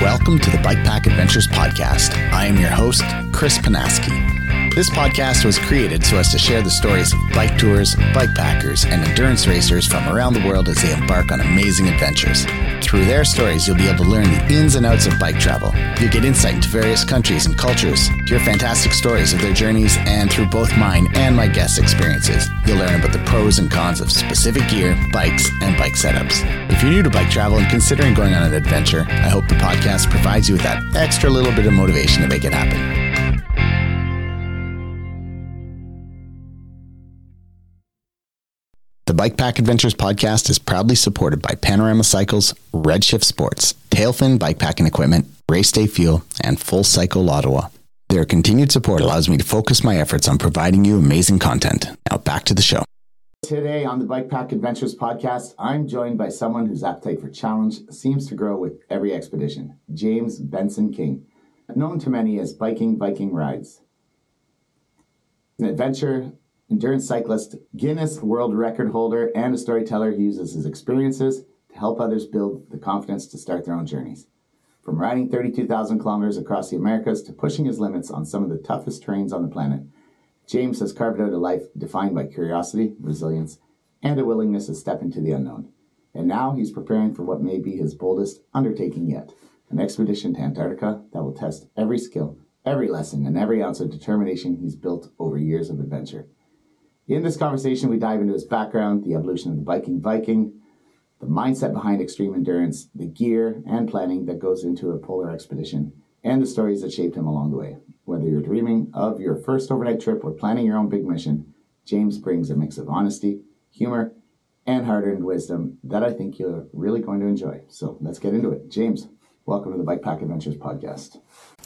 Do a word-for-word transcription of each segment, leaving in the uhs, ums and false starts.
Welcome to the Bike Pack Adventures podcast. I am your host, Chris Panaski. This podcast was created so as to share the stories of bike tours, bike packers, and endurance racers from around the world as they embark on amazing adventures. Through their stories, you'll be able to learn the ins and outs of bike travel. You'll get insight into various countries and cultures, hear fantastic stories of their journeys, and through both mine and my guests' experiences, you'll learn about the pros and cons of specific gear, bikes, and bike setups. If you're new to bike travel and considering going on an adventure, I hope the podcast provides you with that extra little bit of motivation to make it happen. The Bike Pack Adventures podcast is proudly supported by Panorama Cycles, Redshift Sports, Tailfin Bikepacking Equipment, Race Day Fuel, and Full Cycle Ottawa. Their continued support allows me to focus my efforts on providing you amazing content. Now back to the show. Today on the Bike Pack Adventures podcast, I'm joined by someone whose appetite for challenge seems to grow with every expedition, James Benson King, known to many as Biking Viking Rides. An adventure endurance cyclist, Guinness World Record holder, and a storyteller who uses his experiences to help others build the confidence to start their own journeys. From riding thirty-two thousand kilometers across the Americas to pushing his limits on some of the toughest terrains on the planet, James has carved out a life defined by curiosity, resilience, and a willingness to step into the unknown. And now he's preparing for what may be his boldest undertaking yet, an expedition to Antarctica that will test every skill, every lesson, and every ounce of determination he's built over years of adventure. In this conversation, we dive into his background, the evolution of the biking Viking, the mindset behind extreme endurance, the gear and planning that goes into a polar expedition, and the stories that shaped him along the way. Whether you're dreaming of your first overnight trip or planning your own big mission, James brings a mix of honesty, humor, and hard-earned wisdom that I think you're really going to enjoy. So let's get into it. James, welcome to the Bike Pack Adventures podcast.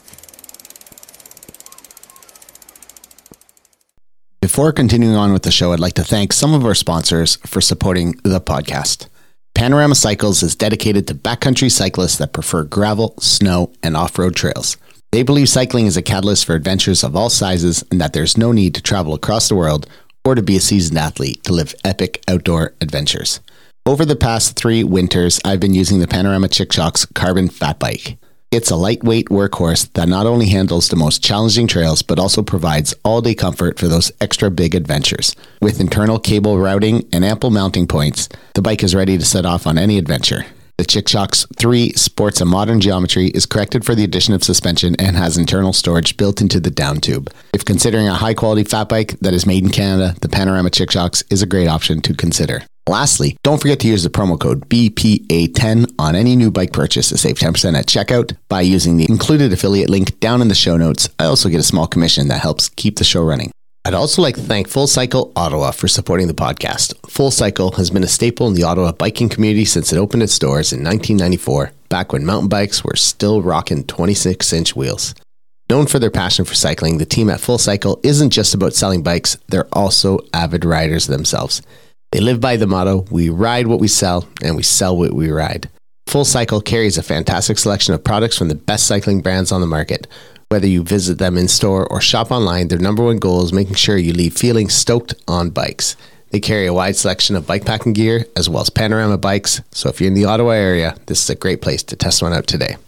Before continuing on with the show, I'd like to thank some of our sponsors for supporting the podcast. Panorama Cycles is dedicated to backcountry cyclists that prefer gravel, snow, and off-road trails. They believe cycling is a catalyst for adventures of all sizes and that there's no need to travel across the world or to be a seasoned athlete to live epic outdoor adventures. Over the past three winters, I've been using the Panorama Chic-Chocs Carbon Fat Bike. It's a lightweight workhorse that not only handles the most challenging trails, but also provides all-day comfort for those extra big adventures. With internal cable routing and ample mounting points, the bike is ready to set off on any adventure. The Chic-Chocs three sports a modern geometry, is corrected for the addition of suspension, and has internal storage built into the down tube. If considering a high-quality fat bike that is made in Canada, the Panorama Chic-Chocs is a great option to consider. Lastly, don't forget to use the promo code B P A ten on any new bike purchase to save ten percent at checkout by using the included affiliate link down in the show notes. I also get a small commission that helps keep the show running. I'd also like to thank Full Cycle Ottawa for supporting the podcast. Full Cycle has been a staple in the Ottawa biking community since it opened its doors in nineteen ninety-four, back when mountain bikes were still rocking twenty-six inch wheels. Known for their passion for cycling, the team at Full Cycle isn't just about selling bikes, they're also avid riders themselves. They live by the motto, we ride what we sell, and we sell what we ride. Full Cycle carries a fantastic selection of products from the best cycling brands on the market. Whether you visit them in store or shop online, their number one goal is making sure you leave feeling stoked on bikes. They carry a wide selection of bike packing gear as well as panorama bikes, so if you're in the Ottawa area, this is a great place to test one out today.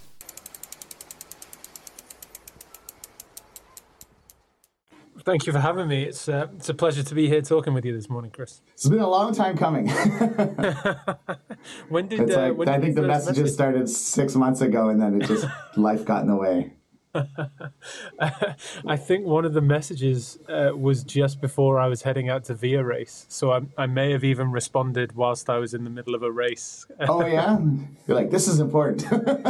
Thank you for having me. It's uh, it's a pleasure to be here talking with you this morning, Chris. It's been a long time coming. when did, uh, like, when I did think the messages message? started six months ago, and then it just life got in the way. I think one of the messages uh, was just before I was heading out to Via Race, so I, I may have even responded whilst I was in the middle of a race. Oh yeah, you're like, this is important.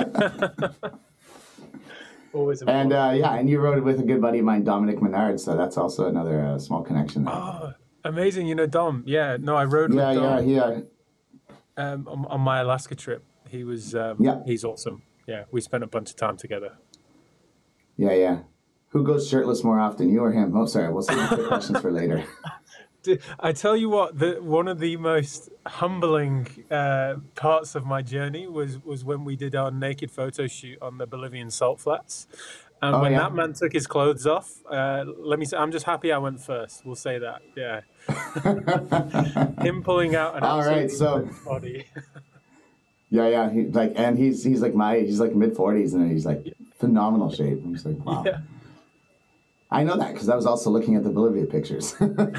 Always important. And uh, yeah, and you rode it with a good buddy of mine, Dominic Menard, so that's also another uh, small connection there. Oh, amazing. You know Dom. Yeah, no, I rode yeah, with Dom yeah, yeah. um, on, on my Alaska trip. He was, um, yeah. He's awesome. Yeah, we spent a bunch of time together. Yeah, yeah. Who goes shirtless more often, you or him? Oh, sorry, we'll save the questions for later. I tell you what, the, one of the most humbling uh, parts of my journey was, was when we did our naked photo shoot on the Bolivian salt flats. And oh, when yeah? that man took his clothes off, uh, let me say, I'm just happy I went first. We'll say that, yeah. Him pulling out an All right, so body. Yeah, yeah. He, like, and he's he's like my he's like mid forties, and he's like phenomenal shape. I'm just like, wow. Yeah. I know that because I was also looking at the Bolivia pictures,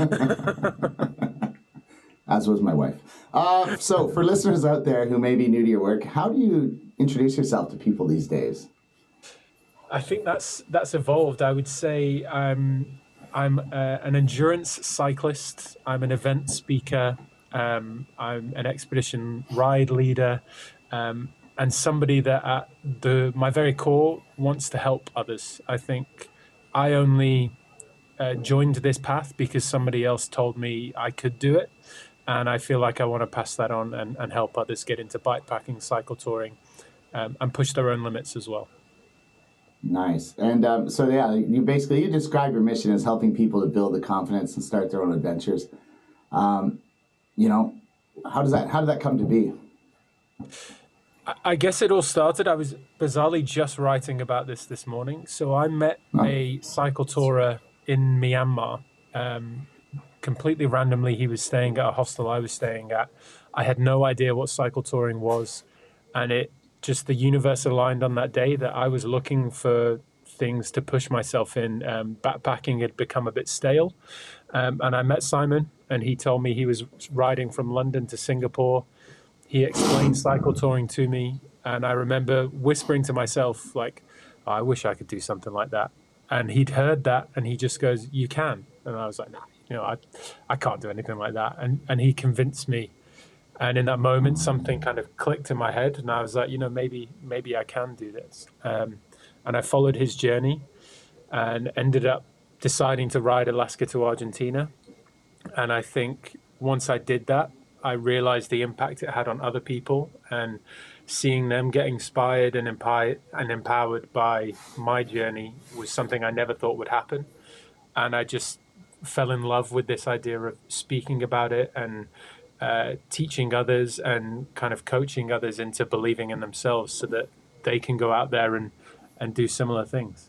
as was my wife. Uh, so, for listeners out there who may be new to your work, how do you introduce yourself to people these days? I think that's that's evolved. I would say I'm I'm uh, an endurance cyclist. I'm an event speaker. Um, I'm an expedition ride leader, um, and somebody that at the my very core wants to help others. I think I only uh, joined this path because somebody else told me I could do it, and I feel like I want to pass that on and, and help others get into bikepacking, cycle touring, um, and push their own limits as well. Nice. And um, so, yeah, you basically, you describe your mission as helping people to build the confidence and start their own adventures. Um, you know, how does that, how did that come to be? I guess it all started, I was bizarrely just writing about this this morning. So I met oh. a cycle tourer in Myanmar. Um, completely randomly, he was staying at a hostel I was staying at. I had no idea what cycle touring was. And it just the universe aligned on that day that I was looking for things to push myself in. Um, backpacking had become a bit stale. Um, and I met Simon, and he told me he was riding from London to Singapore. He explained cycle touring to me, and I remember whispering to myself, like, oh, I wish I could do something like that. And he'd heard that, and he just goes, you can. And I was like, nah, you know, I I can't do anything like that. And and he convinced me. And in that moment, something kind of clicked in my head, and I was like, you know, maybe maybe I can do this. Um, and I followed his journey and ended up deciding to ride Alaska to Argentina. And I think once I did that, I realized the impact it had on other people, and seeing them get inspired and, empi- and empowered by my journey was something I never thought would happen. And I just fell in love with this idea of speaking about it and uh, teaching others and kind of coaching others into believing in themselves so that they can go out there and, and do similar things.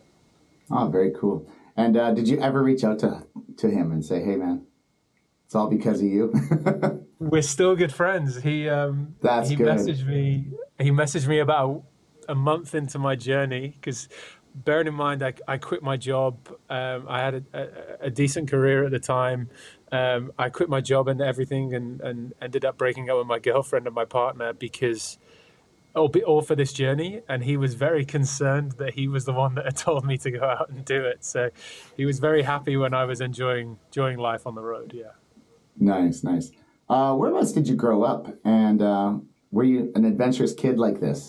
Oh, very cool. And uh, did you ever reach out to, to him and say, hey, man, it's all because of you? We're still good friends. He um, That's he good. messaged me. He messaged me about a month into my journey because, bearing in mind, I, I quit my job. Um, I had a, a, a decent career at the time. Um, I quit my job and everything, and, and ended up breaking up with my girlfriend and my partner because all, all for this journey. And he was very concerned that he was the one that had told me to go out and do it. So he was very happy when I was enjoying enjoying life on the road. Yeah. Nice, nice. Uh, whereabouts did you grow up, and uh, were you an adventurous kid like this?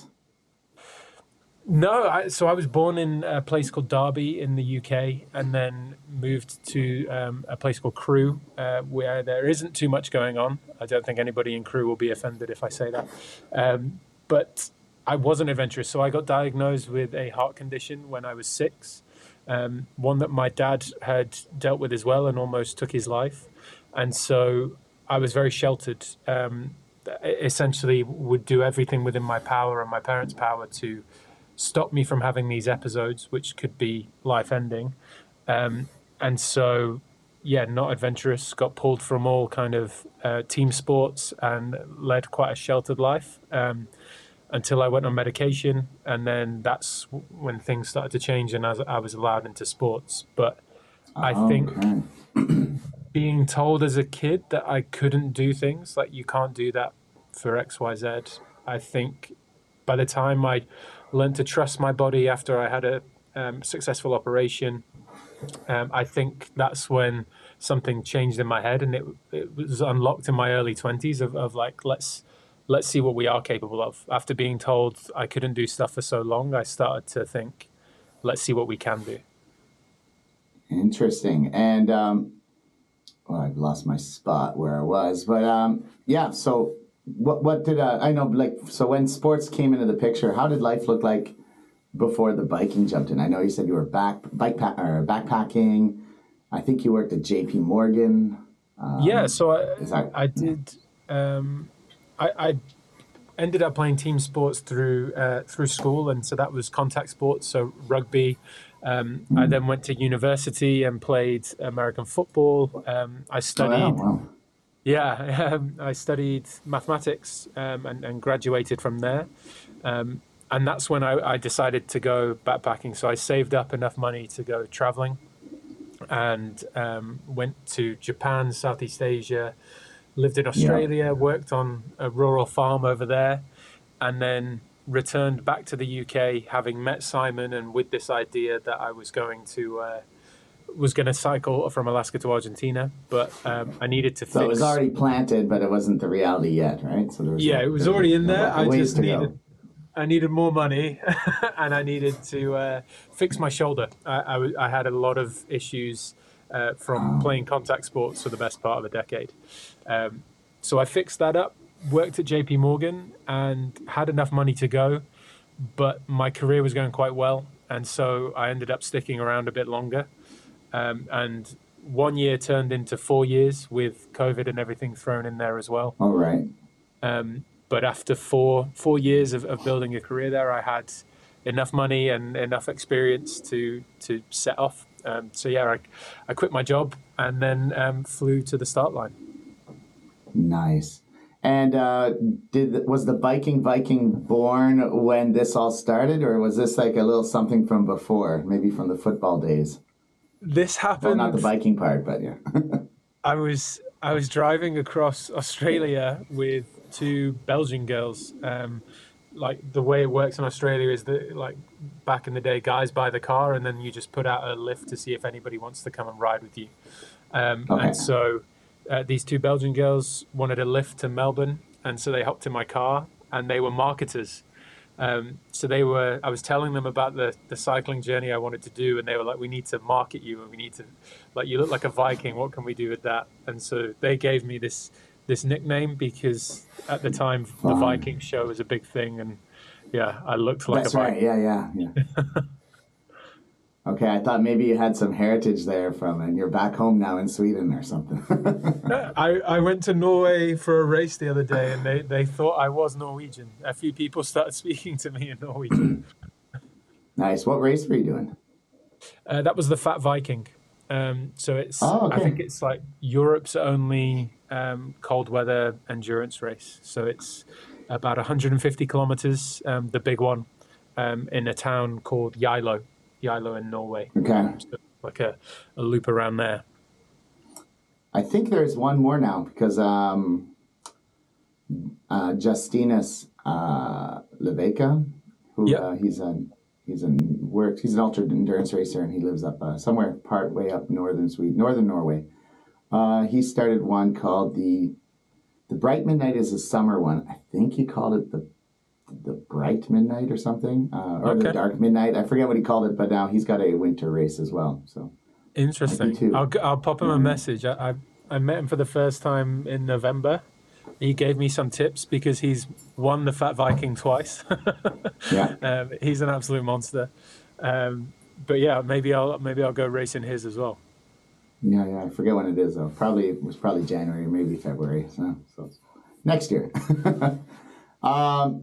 No, I, so I was born in a place called Derby in the U K, and then moved to um, a place called Crewe, uh, where there isn't too much going on. I don't think anybody in Crewe will be offended if I say that. Um, but I wasn't adventurous, so I got diagnosed with a heart condition when I was six, um, one that my dad had dealt with as well and almost took his life. And so I was very sheltered, um, essentially would do everything within my power and my parents' power to stop me from having these episodes, which could be life-ending. Um, and so, yeah, not adventurous, got pulled from all kind of uh, team sports and led quite a sheltered life um, until I went on medication. And then that's when things started to change and I was, I was allowed into sports. But I oh, think... Okay. being told as a kid that I couldn't do things, like you can't do that for X, Y, Z. I think by the time I learned to trust my body after I had a um, successful operation, um, I think that's when something changed in my head, and it it was unlocked in my early twenties of, of like, let's let's see what we are capable of. After being told I couldn't do stuff for so long, I started to think, let's see what we can do. Interesting. And um well, I've lost my spot where I was, but um, yeah. So, what what did uh, I know? Like, so when sports came into the picture, how did life look like before the biking jumped in? I know you said you were back bike pack, or backpacking. I think you worked at J P Morgan. Um, yeah, so I that, I did. Um, I, I ended up playing team sports through uh, through school, and so that was contact sports, so rugby. Um, mm. I then went to university and played American football. Um, I studied, oh, wow. Yeah, um, I studied mathematics um, and, and graduated from there. Um, and that's when I, I decided to go backpacking. So I saved up enough money to go traveling and um, went to Japan, Southeast Asia, lived in Australia, yeah. worked on a rural farm over there, and then returned back to the U K, having met Simon and with this idea that I was going to uh, was going to cycle from Alaska to Argentina, but um, I needed to. So fix... it was already planted, but it wasn't the reality yet, right? So there was yeah, no, it was already in there. No, I just needed. Go. I needed more money, and I needed to uh, fix my shoulder. I, I, w- I had a lot of issues uh, from oh. playing contact sports for the best part of a decade. Um, so I fixed that up, worked at J P Morgan, and had enough money to go, but my career was going quite well, and so I ended up sticking around a bit longer. Um, and one year turned into four years with COVID and everything thrown in there as well. All right. Um, But after four four years of, of building a career there, I had enough money and enough experience to to set off. Um, so yeah, I, I quit my job and then um, flew to the start line. Nice. And uh, did was the biking Viking born when this all started, or was this like a little something from before, maybe from the football days? This happened. Well, not the biking part, but yeah. I was I was driving across Australia with two Belgian girls. Um, like the way it works in Australia is that, like back in the day, guys buy the car and then you just put out a lift to see if anybody wants to come and ride with you. Um, okay. And so uh, these two Belgian girls wanted a lift to Melbourne, and so they hopped in my car, and they were marketers. Um, so they were. I was telling them about the the cycling journey I wanted to do, and they were like, "We need to market you, and we need to, like, you look like a Viking. What can we do with that?" And so they gave me this. this nickname because at the time the um, Viking show was a big thing, and yeah, I looked like that's a Viking. Right. Yeah, yeah, yeah. Okay, I thought maybe you had some heritage there from, and you're back home now in Sweden or something. I, I went to Norway for a race the other day, and they, they thought I was Norwegian. A few people started speaking to me in Norwegian. Nice. What race were you doing? Uh, that was the Fat Viking. Um, so it's, oh, okay. I think it's like Europe's only um, cold weather endurance race. So it's about one hundred fifty kilometers, um, the big one, um, in a town called Geilo, Geilo in Norway. Okay. So like a, a loop around there. I think there's one more now because um, uh, Justinas uh, Leveka, who yep. uh, he's a He's an worked. He's an ultra endurance racer, and he lives up uh, somewhere part way up northern Sweden, northern Norway. Uh, he started one called the the Bright Midnight is a summer one. I think he called it the the Bright Midnight or something, uh, or okay. the Dark Midnight. I forget what he called it, but now he's got a winter race as well. So interesting. I'll I'll pop him a message. I, I I met him for the first time in November. He gave me some tips because he's won the Fat Viking twice. yeah, um, he's an absolute monster. Um, but yeah, maybe I'll maybe I'll go racing his as well. Yeah, yeah. I forget when it is though. Probably it was probably January, maybe February. So, so next year. um,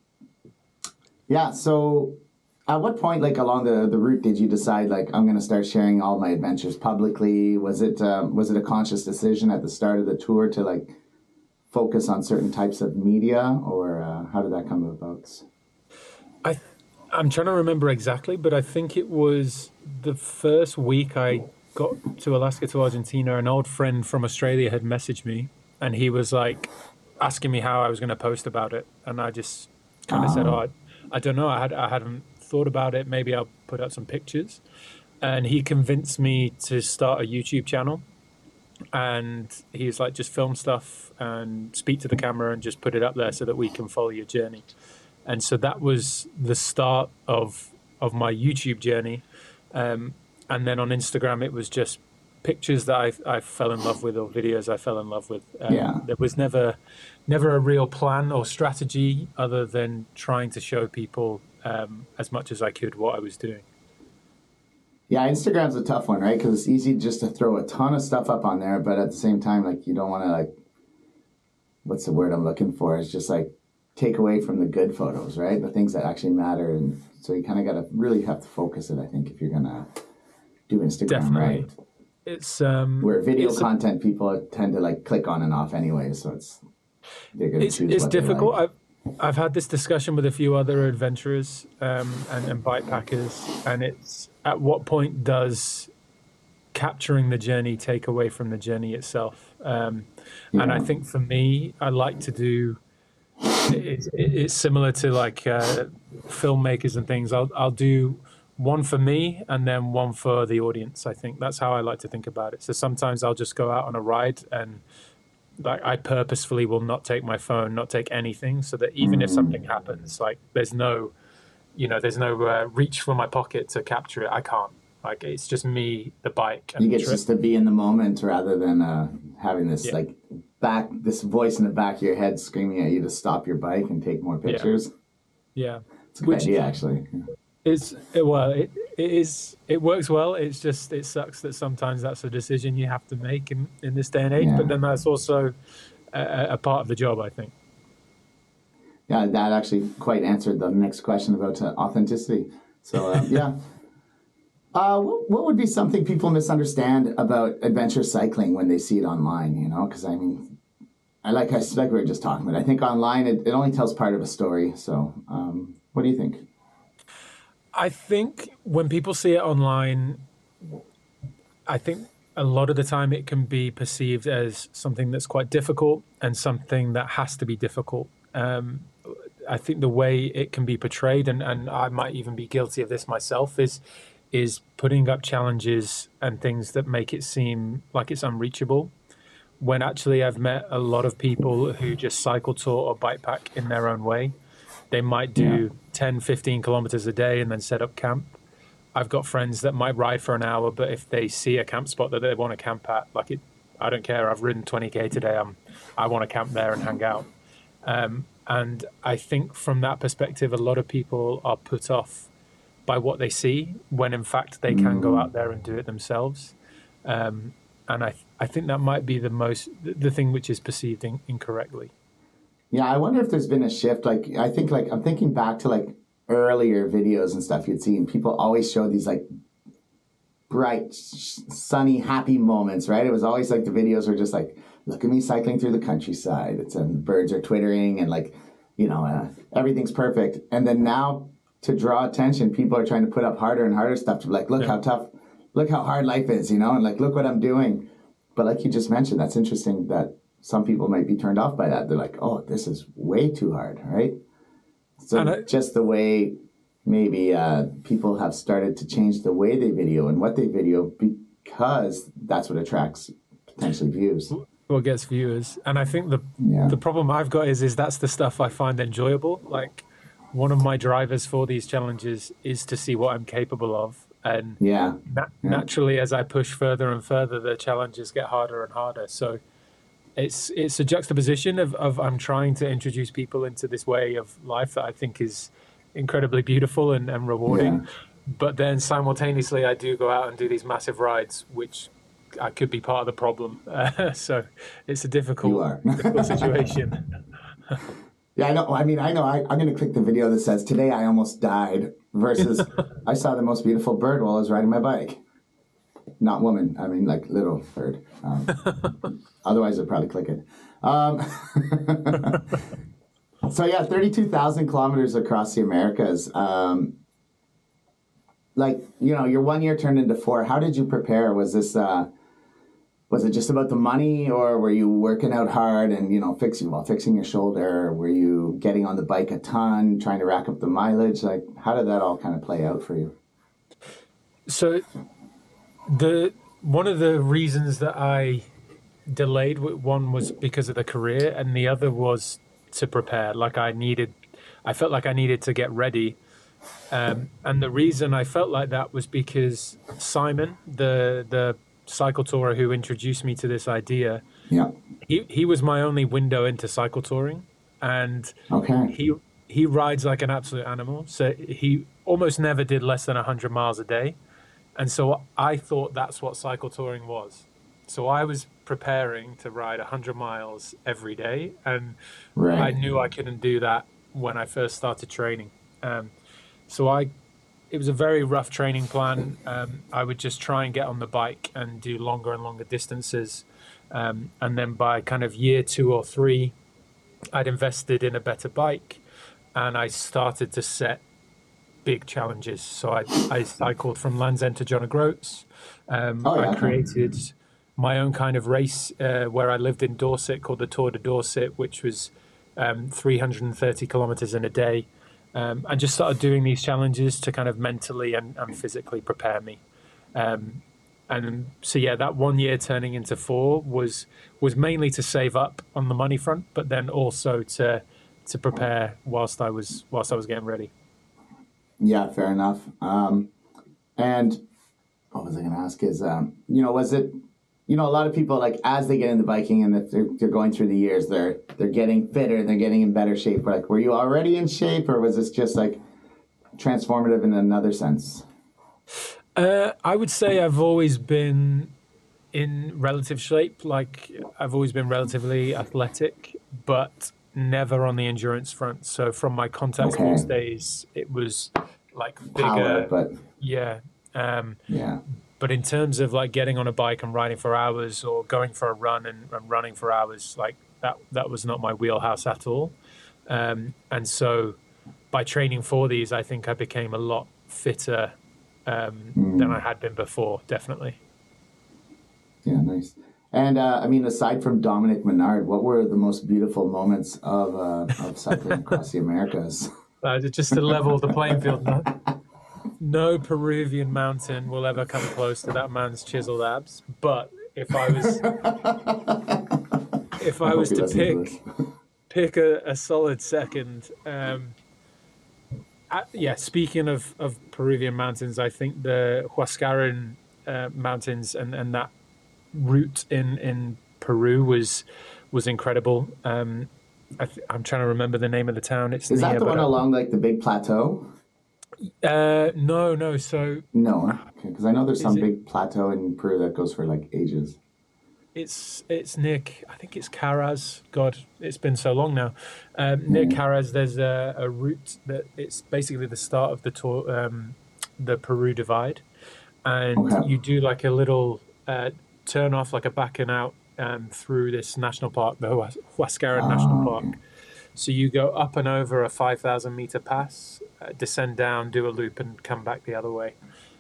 yeah. So, at what point, like along the, the route, did you decide like I'm going to start sharing all my adventures publicly? Was it um, was it a conscious decision at the start of the tour to like focus on certain types of media, or uh, how did that come about? I, I'm trying to remember exactly, but I think it was the first week I got to Alaska to Argentina. An old friend from Australia had messaged me, and he was like asking me how I was going to post about it, and I just kind of oh. said, "Oh, I, I don't know. I had I hadn't thought about it. Maybe I'll put out some pictures." And he convinced me to start a YouTube channel. And he's like, just film stuff and speak to the camera and just put it up there so that we can follow your journey. And so that was the start of of my YouTube journey. Um, and then on Instagram, it was just pictures that I I fell in love with, or videos I fell in love with. Um, yeah. There was never never a real plan or strategy other than trying to show people um, as much as I could what I was doing. Yeah, Instagram's a tough one, right? Because it's easy just to throw a ton of stuff up on there, but at the same time, like, you don't want to, like, what's the word I'm looking for? It's just, like, take away from the good photos, right? The things that actually matter. And so you kind of got to really have to focus it, I think, if you're going to do Instagram Definitely. right. It's um, Where video it's, content, people tend to like click on and off anyway, so it's they're going to it's, choose it's what they difficult. like. I've, I've had this discussion with a few other adventurers um, and, and bike packers, and it's at what point does capturing the journey take away from the journey itself? Um, Yeah. and I think for me, I like to do. It's, it's similar to like uh, filmmakers and things. I'll I'll do one for me and then one for the audience. I think that's how I like to think about it. So sometimes I'll just go out on a ride and like I purposefully will not take my phone, not take anything, so that even if something happens, like there's no, you know, there's no uh, reach for my pocket to capture it. I can't. Like it's just me, the bike, and You the get trip. just to be in the moment rather than uh, having this Yeah. like back, this voice in the back of your head screaming at you to stop your bike and take more pictures. Yeah, It's a good idea, actually. it's it, well, it it is it works well. It's just it sucks that sometimes that's a decision you have to make in, in this day and age. Yeah. But then that's also a, a part of the job, I think. Yeah, that actually quite answered the next question about uh, authenticity. So, uh, yeah. Uh, what, what would be something people misunderstand about adventure cycling when they see it online, you know? Because, I mean, I like, I, like we were just talking about, I think online it, it only tells part of a story. So, um, what do you think? I think when people see it online, I think a lot of the time it can be perceived as something that's quite difficult and something that has to be difficult. Um, I think the way it can be portrayed, and, and I might even be guilty of this myself, is is putting up challenges and things that make it seem like it's unreachable. When actually I've met a lot of people who just cycle tour or bike pack in their own way. They might do Yeah. ten, fifteen kilometers a day and then set up camp. I've got friends that might ride for an hour, but if they see a camp spot that they want to camp at, like it, I don't care. I've ridden twenty K today. I'm, I want to camp there and hang out. Um, and I think from that perspective, a lot of people are put off by what they see when in fact they can go out there and do it themselves. Um, and I, I think that might be the most, the thing which is perceived in, incorrectly. Yeah, I wonder if there's been a shift. Like, I think, like, I'm thinking back to, like, earlier videos and stuff you'd see, and people always show these, like, bright, sunny, happy moments, right? It was always, like, the videos were just, like, look at me cycling through the countryside. It's, and the birds are twittering, and, like, you know, uh, everything's perfect. And then now, to draw attention, people are trying to put up harder and harder stuff to be like, look Yeah. how tough, look how hard life is, you know, and, like, look what I'm doing. But like you just mentioned, that's interesting that some people might be turned off by that. They're like, oh, this is way too hard, right? So And I- just the way maybe uh, people have started to change the way they video and what they video because that's what attracts potentially views. What gets viewers. And I think the Yeah. the problem I've got is is that's the stuff I find enjoyable. Like one of my drivers for these challenges is to see what I'm capable of. And Yeah. na- Yeah. naturally, as I push further and further, the challenges get harder and harder. So it's it's a juxtaposition of, of I'm trying to introduce people into this way of life that I think is incredibly beautiful and, and rewarding. Yeah. But then simultaneously, I do go out and do these massive rides, which I could be part of the problem. Uh, so it's a You difficult, are. difficult situation. Yeah, I know. I mean, I know. I, I'm going to click the video that says, today I almost died versus I saw the most beautiful bird while I was riding my bike. Not woman. I mean, like little bird. Um, otherwise, I'd probably click it. Um, so, yeah, thirty-two thousand kilometers across the Americas. Um, like, you know, your one year turned into four. How did you prepare? Was this... Uh, Was it just about the money, or were you working out hard and, you know, fixing well, fixing your shoulder? Were you getting on the bike a ton, trying to rack up the mileage? Like, how did that all kind of play out for you? So the one of the reasons that I delayed, one was because of the career, and the other was to prepare. Like I needed, I felt like I needed to get ready. Um, and the reason I felt like that was because Simon, the the cycle tourer who introduced me to this idea, Yeah. he, he was my only window into cycle touring, and Okay. he he rides like an absolute animal. So he almost never did less than one hundred miles a day. And so I thought that's what cycle touring was. So I was preparing to ride one hundred miles every day, and Right. I knew I couldn't do that when I first started training. Um, so I it was a very rough training plan. Um, I would just try and get on the bike and do longer and longer distances. Um, and then by kind of year two or three, I'd invested in a better bike and I started to set big challenges. So I, I cycled from Land's End to John O'Groats. Um, oh, yeah. I created my own kind of race uh, where I lived in Dorset called the Tour de Dorset, which was um, three hundred thirty kilometers in a day. Um, and just started doing these challenges to kind of mentally and, and physically prepare me. Um, and so, yeah, that one year turning into four was was mainly to save up on the money front, but then also to to prepare whilst I was whilst I was getting ready. Yeah, fair enough. Um, and what was I going to ask is, um, you know, was it, you know, a lot of people, like, as they get into biking and they're, they're going through the years, they're they're getting fitter, they're getting in better shape. Like, were you already in shape, or was this just, like, transformative in another sense? Uh, I would say I've always been in relative shape. Like, I've always been relatively athletic, but never on the endurance front. So from my contact Okay. sports days, it was, like, bigger. Power, but Yeah. Um, yeah. But in terms of like getting on a bike and riding for hours or going for a run and, and running for hours, like that, that was not my wheelhouse at all. Um, and so by training for these, I think I became a lot fitter um, Mm. than I had been before, definitely. Yeah, nice. And uh, I mean, aside from Dominic Menard, what were the most beautiful moments of uh, of cycling across the Americas? Uh, just to level the playing field, no, no Peruvian mountain will ever come close to that man's chiseled abs. But if I was, if I, I was hope he to listens pick to this. pick a, a solid second, um, I, yeah. Speaking of, of Peruvian mountains, I think the Huascaran uh, mountains and, and that route in, in Peru was was incredible. Um, I th- I'm trying to remember the name of the town. It's Is near, that the but, one along like the big plateau? Uh, no, no. So No, because I know there's Is some it- big plateau in Peru that goes for like ages. it's it's near. I think it's Caraz. God, it's been so long now. Um, near Yeah. Caraz, there's a, a route that it's basically the start of the tour, um, the Peru Divide, and Okay. you do like a little uh, turn off, like a backing out um, through this national park, the Huas- Huascaran National Oh, Park. okay. So you go up and over a five thousand meter pass, uh, descend down, do a loop, and come back the other way.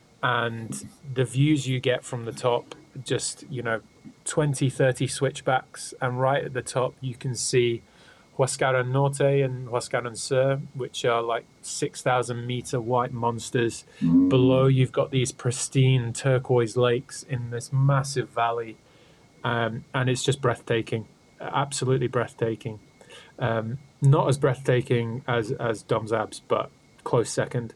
And the views you get from the top, just, you know, twenty, thirty switchbacks. And right at the top, you can see Huascaran Norte and Huascaran Sur, which are like six thousand meter white monsters. Mm. Below, you've got these pristine turquoise lakes in this massive valley. Um, and it's just breathtaking, absolutely breathtaking. Um, not as breathtaking as, as Dom's abs, but close second.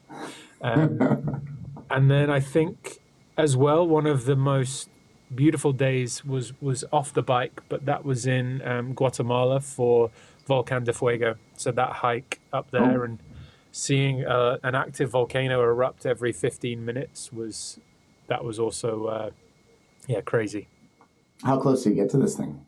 Um, and then I think as well, one of the most beautiful days was, was off the bike, but that was in um, Guatemala for Volcán de Fuego. So that hike up there Oh. and seeing uh, an active volcano erupt every fifteen minutes was, that was also, uh, yeah, crazy. How close do you get to this thing?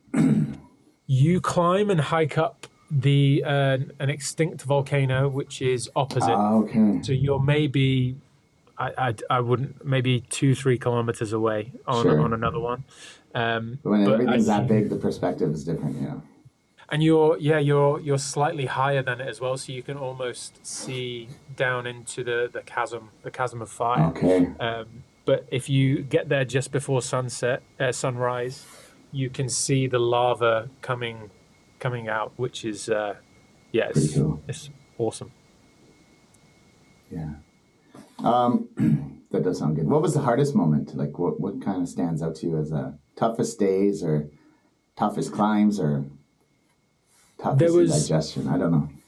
You climb and hike up the uh, an extinct volcano, which is opposite. Ah, okay. So you're maybe, I, I, I wouldn't, maybe two, three kilometers away on Sure. on another one. Um, When but everything's I- that big, the perspective is different. Yeah. And you're, yeah, you're you're slightly higher than it as well, so you can almost see down into the, the chasm, the chasm of fire. Okay. Um, but if you get there just before sunset, uh, sunrise, you can see the lava coming coming out, which is, uh, yeah, it's, Pretty cool. it's awesome. Yeah. Um, that does sound good. What was the hardest moment? Like, what, what kind of stands out to you as the toughest days or toughest climbs or toughest There was- digestion? I don't know.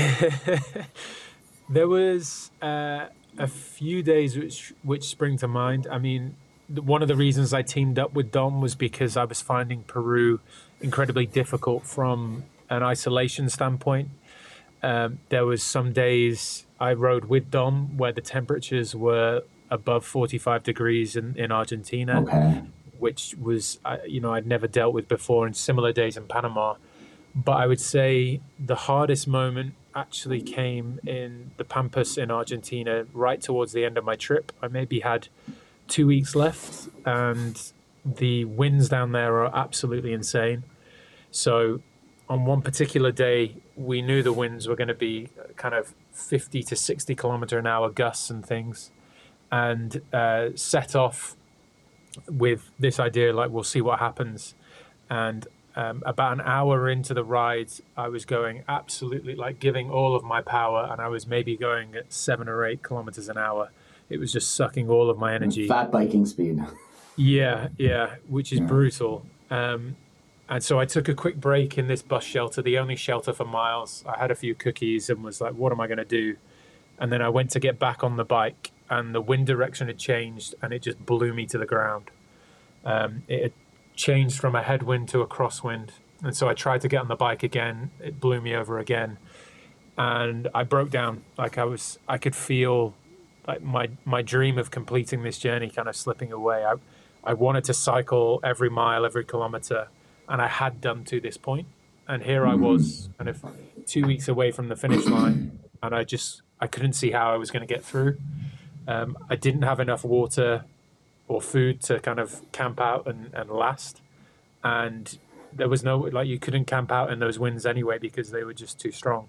There was uh, a few days which which spring to mind. I mean, th- one of the reasons I teamed up with Dom was because I was finding Peru incredibly difficult from an isolation standpoint. Um, there was some days I rode with Dom where the temperatures were above forty-five degrees in, in Argentina, Okay. which was, uh, you know, I'd never dealt with before, and similar days in Panama. But I would say the hardest moment actually came in the Pampas in Argentina, right towards the end of my trip. I maybe had two weeks left, and the winds down there are absolutely insane. So on one particular day, we knew the winds were going to be kind of fifty to sixty kilometer an hour gusts and things, and uh, set off with this idea, like, we'll see what happens. And um, about an hour into the ride, I was going absolutely, like, giving all of my power, and I was maybe going at seven or eight kilometers an hour. It was just sucking all of my energy. Fat biking speed. Yeah, yeah, which is Yeah. brutal. Um, and so I took a quick break in this bus shelter, the only shelter for miles. I had a few cookies and was like, what am I going to do? And then I went to get back on the bike, and the wind direction had changed, and it just blew me to the ground. Um, it had changed from a headwind to a crosswind. And so I tried to get on the bike again. It blew me over again. And I broke down. Like I was, I could feel like my, my dream of completing this journey kind of slipping away. I, I wanted to cycle every mile, every kilometer, and I had done to this point. And here I was kind of two weeks away from the finish line, and I just, I couldn't see how I was going to get through. Um, I didn't have enough water or food to kind of camp out and, and last. And there was no, like, you couldn't camp out in those winds anyway because they were just too strong.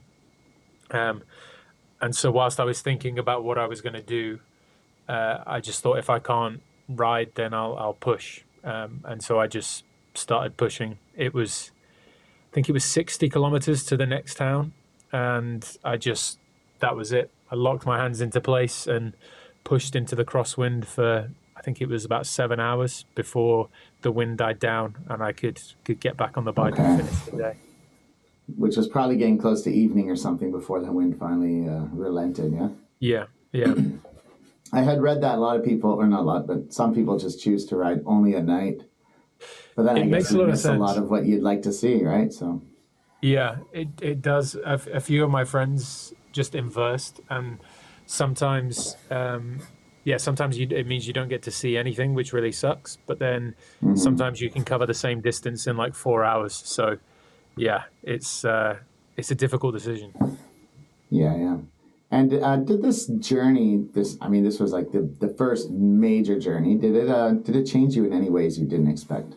Um, and so whilst I was thinking about what I was going to do, uh, I just thought, if I can't ride, then I'll, I'll push. Um, and so I just started pushing. It was, I think it was sixty kilometers to the next town. And I just, that was it. I locked my hands into place and pushed into the crosswind for, I think it was about seven hours before the wind died down, and I could, could get back on the bike Okay. and finish the day. Which was probably getting close to evening or something before the wind finally uh, relented, yeah? Yeah, yeah. I had read that a lot of people, or not a lot, but some people just choose to ride only at night. But then It I makes guess a you lot of miss a sense. lot of what you'd like to see, right? So Yeah, it, it does. A, f- a few of my friends just inversed, and sometimes, um, yeah, sometimes you, it means you don't get to see anything, which really sucks. But then mm-hmm. sometimes you can cover the same distance in like four hours. So, yeah, it's uh, it's a difficult decision. Yeah, yeah. And uh, did this journey, this I mean, this was like the, the first major journey. Did it uh, did it change you in any ways you didn't expect?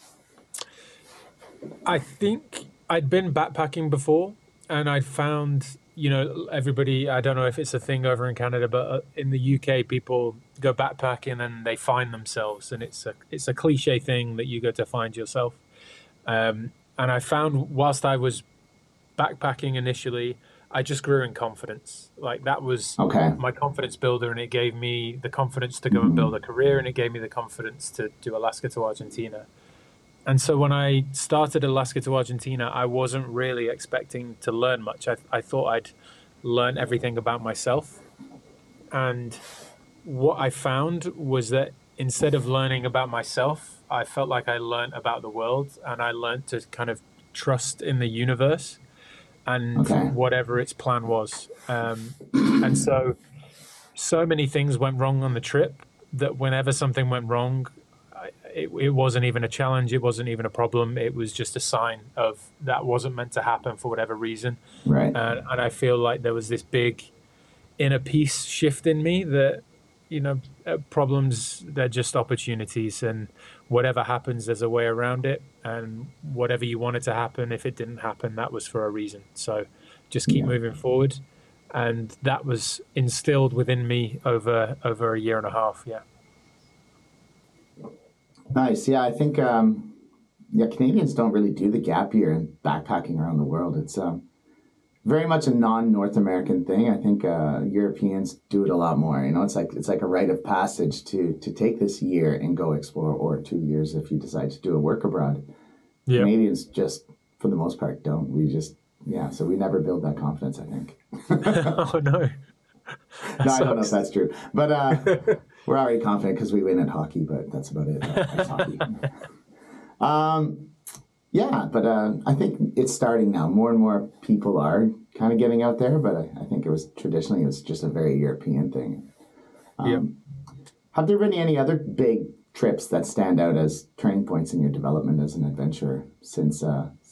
I think I'd been backpacking before, and I'd found, you know, everybody, I don't know if it's a thing over in Canada, but uh, in the U K, people go backpacking and they find themselves, and it's a it's a cliche thing that you go to find yourself. Um, and I found whilst I was backpacking initially, I just grew in confidence. Like that was Okay. my confidence builder, and it gave me the confidence to go and build a career, and it gave me the confidence to do Alaska to Argentina. And so when I started Alaska to Argentina, I wasn't really expecting to learn much. I, I thought I'd learn everything about myself. And what I found was that instead of learning about myself, I felt like I learned about the world, and I learned to kind of trust in the universe and Okay. whatever its plan was. Um, and so, so many things went wrong on the trip that whenever something went wrong, I, it, it wasn't even a challenge. It wasn't even a problem. It was just a sign of that wasn't meant to happen for whatever reason. Right. And, and I feel like there was this big inner peace shift in me that, you know, uh, problems, they're just opportunities, and whatever happens, there's a way around it. And whatever you wanted to happen, if it didn't happen, that was for a reason. So just keep Yeah. moving forward. And that was instilled within me over over a year and a half. Yeah. Nice. Yeah, I think um, yeah, Canadians don't really do the gap year and backpacking around the world. It's um, very much a non-North American thing. I think uh, Europeans do it a lot more. You know, it's like it's like a rite of passage to to take this year and go explore, or two years if you decide to do a work abroad. Yeah. Canadians just, for the most part, don't. We just yeah. So we never build that confidence, I think. Oh no. No, I don't know if that's true, but uh, we're already confident because we win at hockey. But that's about it. Uh, ice hockey. um, yeah, but uh, I think it's starting now. More and more people are kind of getting out there, but I, I think it was traditionally it was just a very European thing. Um, Yeah. Have there been any other big trips that stand out as turning points in your development as an adventurer since uh,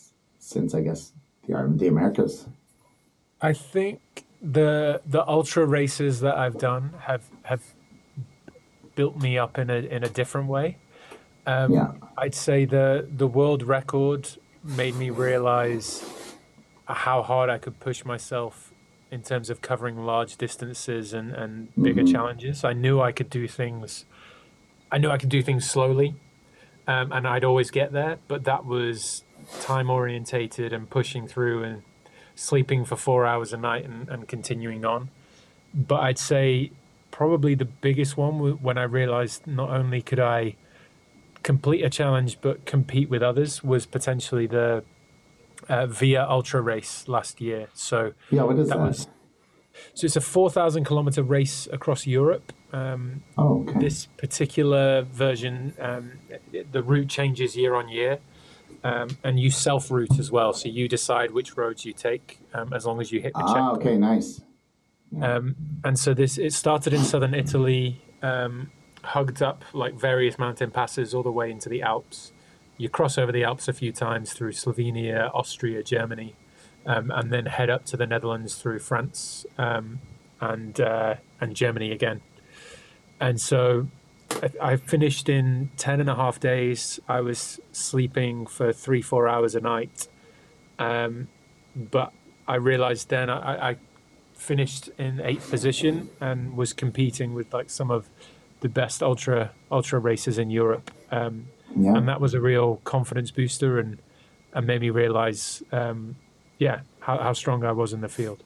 since I guess the the Americas? I think the the ultra races that I've done have have built me up in a in a different way. Um, Yeah. I'd say the the world record made me realize how hard I could push myself in terms of covering large distances and, and bigger Mm-hmm. challenges. I knew I could do things. I knew I could do things slowly, um, and I'd always get there. But that was time orientated and pushing through and sleeping for four hours a night and, and continuing on. But I'd say probably the biggest one w- when I realized not only could I complete a challenge but compete with others was potentially the uh, Via Ultra race last year. So Yeah, what is that? that was so it's a four thousand kilometer race across Europe. Um, Oh, okay. this particular version, um, it- the route changes year on year, um, and you self route as well. So you decide which roads you take, um, as long as you hit the Ah, checkpoint. okay, nice. Um, and so this it started in southern Italy, um, hugged up like various mountain passes all the way into the Alps. You cross over the Alps a few times through Slovenia, Austria, Germany, um, and then head up to the Netherlands through France um, and uh, and Germany again. And so I, I finished in ten and a half days. I was sleeping for three, four hours a night. Um, but I realized then I, I finished in eighth position and was competing with like some of the best ultra ultra racers in Europe. Um, Yeah. and that was a real confidence booster and, and made me realize, um, yeah, how, how strong I was in the field.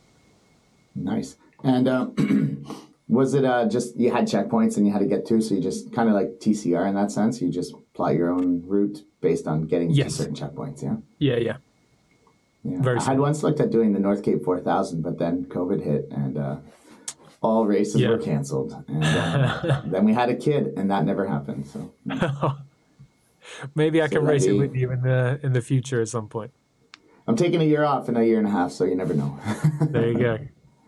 Nice. And uh, was it uh, just you had checkpoints and you had to get to, so you just kind of like T C R in that sense? You just plot your own route based on getting Yes. to certain checkpoints, yeah? Yeah, yeah. Yeah. Very I had similar. once looked at doing the North Cape four thousand, but then COVID hit and uh, all races Yeah. were canceled. And uh, then we had a kid, and that never happened. So Maybe I So can race it maybe- with you in the in the future at some point. I'm taking a year off in a year and a half, so you never know. There you go.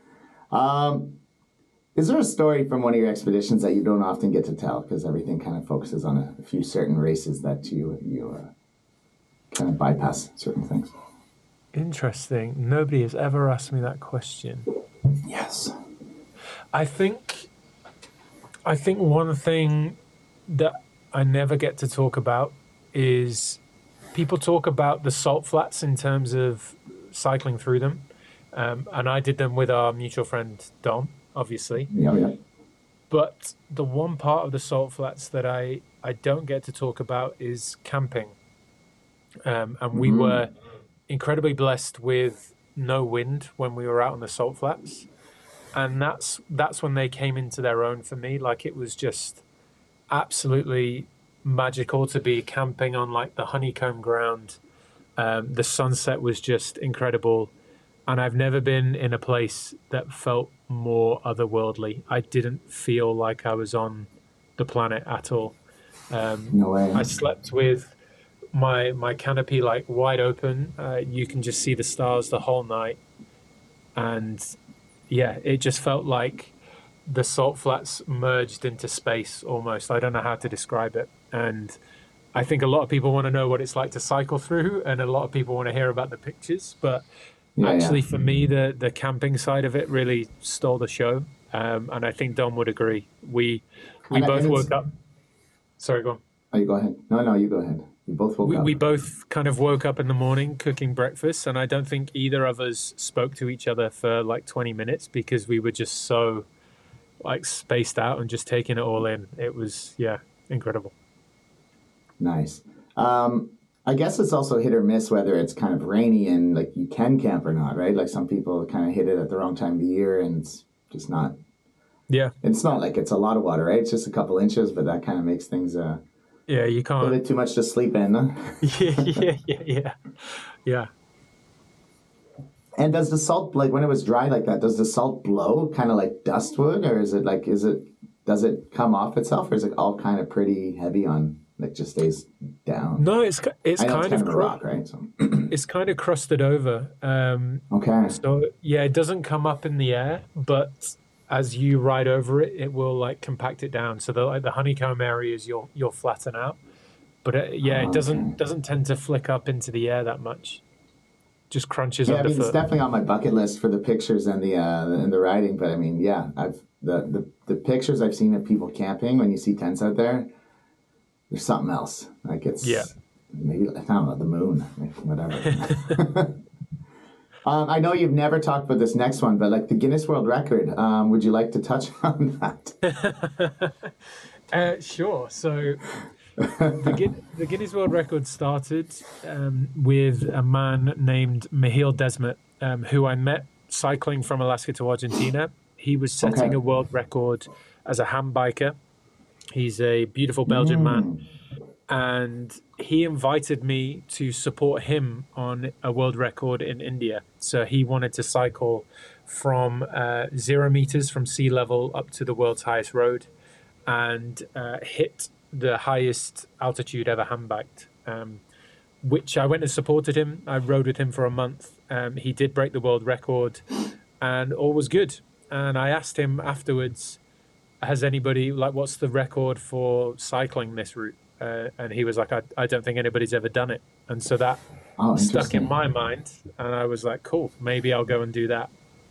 Um, is there a story from one of your expeditions that you don't often get to tell because everything kind of focuses on a, a few certain races that you you uh, kind of bypass certain things? Interesting. Nobody has ever asked me that question. Yes. I think I think one thing that I never get to talk about is people talk about the salt flats in terms of cycling through them. Um, and I did them with our mutual friend Dom, obviously. Yeah, yeah. But the one part of the salt flats that I, I don't get to talk about is camping. Um, and we Mhm. were incredibly blessed with no wind when we were out on the salt flats. And that's that's when they came into their own for me. Like it was just absolutely magical to be camping on like the honeycomb ground. Um, the sunset was just incredible. And I've never been in a place that felt more otherworldly. I didn't feel like I was on the planet at all. Um, No way. I slept with my my canopy like wide open. Uh, you can just see the stars the whole night, and yeah, it just felt like the salt flats merged into space almost. I don't know how to describe it, and I think a lot of people want to know what it's like to cycle through, and a lot of people want to hear about the pictures. But Yeah, actually, yeah. for me, the the camping side of it really stole the show, um, and I think Dom would agree. We we And I- both and it's- woke up. Sorry, go on. Oh, you go ahead. No, no, you go ahead. You both woke We, up. we both kind of woke up in the morning cooking breakfast, and I don't think either of us spoke to each other for like twenty minutes because we were just so like spaced out and just taking it all in. It was, yeah, incredible. Nice. Um, I guess it's also hit or miss whether it's kind of rainy and like you can camp or not, right? Like some people kind of hit it at the wrong time of the year and it's just not. Yeah, It's not like it's a lot of water, right? It's just a couple inches, but that kind of makes things uh, yeah, you a can't. little bit too much to sleep in. Huh? Yeah, yeah, yeah, yeah, yeah. And does the salt, like when it was dry like that, does the salt blow kind of like dust would, or is it like, is it, does it come off itself, or is it all kind of pretty heavy on, like just stays down? No, it's ki- it's I know kind it's kind of of a cru- rock, right? So it's kind of crusted over. Um, okay, so yeah, it doesn't come up in the air, but as you ride over it, it will like compact it down. So the like the honeycomb areas you'll you'll flatten out. But it, yeah, it doesn't Okay. doesn't tend to flick up into the air that much. just crunches Yeah, I mean, underfoot. it's definitely on my bucket list for the pictures and the uh, and the riding. But I mean, yeah, I've the, the the pictures I've seen of people camping when you see tents out there. There's something else. Like it's Yeah. maybe I don't know the moon, like, whatever. um, I know you've never talked about this next one, but like the Guinness World Record, um, would you like to touch on that? uh, sure. So. The, Guin- the Guinness World Record started um, with a man named Michiel Desmet, um, who I met cycling from Alaska to Argentina. He was setting Okay. a world record as a ham biker. He's a beautiful Belgian Mm. man. And he invited me to support him on a world record in India. So he wanted to cycle from uh, zero meters from sea level up to the world's highest road and uh, hit the highest altitude ever hand-biked, um, which I went and supported him. I rode with him for a month. Um, he did break the world record and all was good. And I asked him afterwards, has anybody, like, what's the record for cycling this route? Uh, and he was like, I, I don't think anybody's ever done it. And so that Oh, stuck in interesting. my mind. And I was like, cool, maybe I'll go and do that.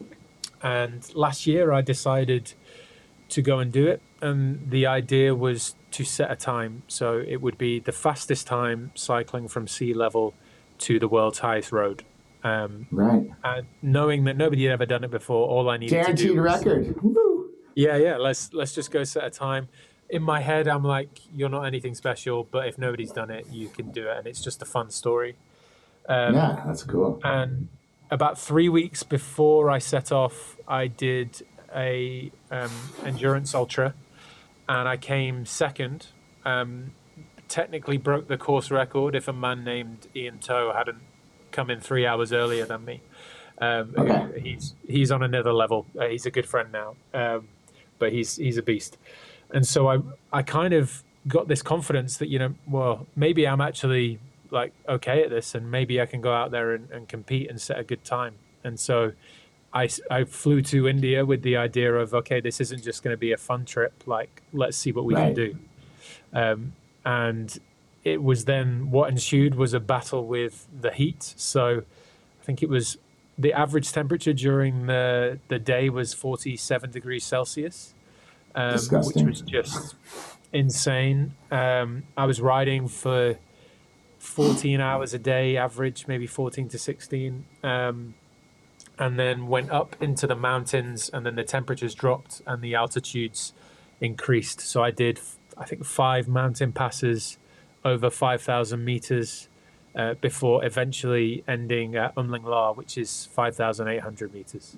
And last year I decided to go and do it. And the idea was to set a time. So it would be the fastest time cycling from sea level to the world's highest road. Um, Right. and knowing that nobody had ever done it before, all I needed to Guaranteed do was, record. Woo. yeah, yeah, let's let's just go set a time. In my head, I'm like, you're not anything special, but if nobody's done it, you can do it. And it's just a fun story. Um, Yeah, that's cool. And about three weeks before I set off, I did a um, endurance ultra, and I came second. Um, technically broke the course record if a man named Ian Toe hadn't come in three hours earlier than me. Um, Okay. He's he's on another level. Uh, he's a good friend now, um, but he's he's a beast. And so I I kind of got this confidence that, you know, well, maybe I'm actually like okay at this, and maybe I can go out there and, and compete and set a good time. And so I, I flew to India with the idea of, okay, this isn't just going to be a fun trip. Like, let's see what we Right. can do. Um, and it was then what ensued was a battle with the heat. So I think it was the average temperature during the, the day was forty-seven degrees Celsius, um, which Disgusting. was just insane. Um, I was riding for fourteen hours a day, average, maybe fourteen to sixteen. Um, and then went up into the mountains, and then the temperatures dropped and the altitudes increased. So I did, I think, five mountain passes over five thousand meters uh, before eventually ending at Umling La, which is five thousand eight hundred meters.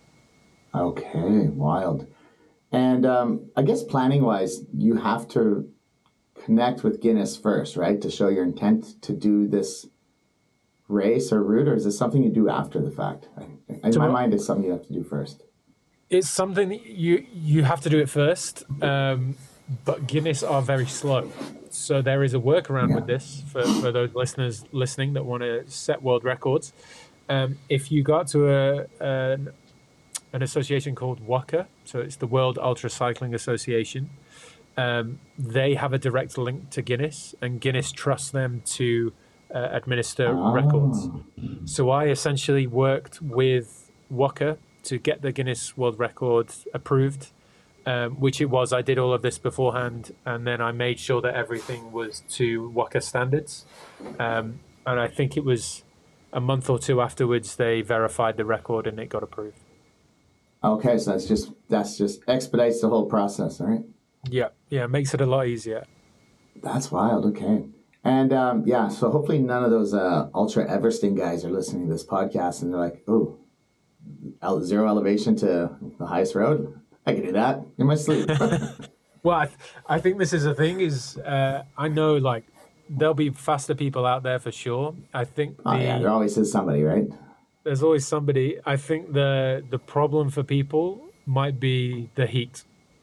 Okay, wild. And um, I guess planning wise, you have to connect with Guinness first, right? To show your intent to do this race or route, or is this something you do after the fact? In So my what- mind, it's something you have to do first. It's something that you you have to do it first, um, but Guinness are very slow. So there is a workaround Yeah. with this for, for those listeners listening that want to set world records. Um, if you got to a an, an association called W U C A, so it's the World Ultra Cycling Association, um, they have a direct link to Guinness, and Guinness trusts them to uh, administer Ah. records. So I essentially worked with W U C A to get the Guinness World Record approved, um, which it was. I did all of this beforehand, and then I made sure that everything was to W U C A standards. Um, and I think it was a month or two afterwards they verified the record and it got approved. Okay, so that's just that's just expedites the whole process, all right? Yeah, yeah, it makes it a lot easier. That's wild. Okay. And um, yeah, so hopefully none of those uh, Ultra Everesting guys are listening to this podcast and they're like, oh, el- zero elevation to the highest road? I can do that in my sleep. Well, I, th- I think this is the thing is uh, I know like there'll be faster people out there for sure. I think the, Oh, yeah, there always is somebody, right? there's always somebody. I think the the problem for people might be the heat.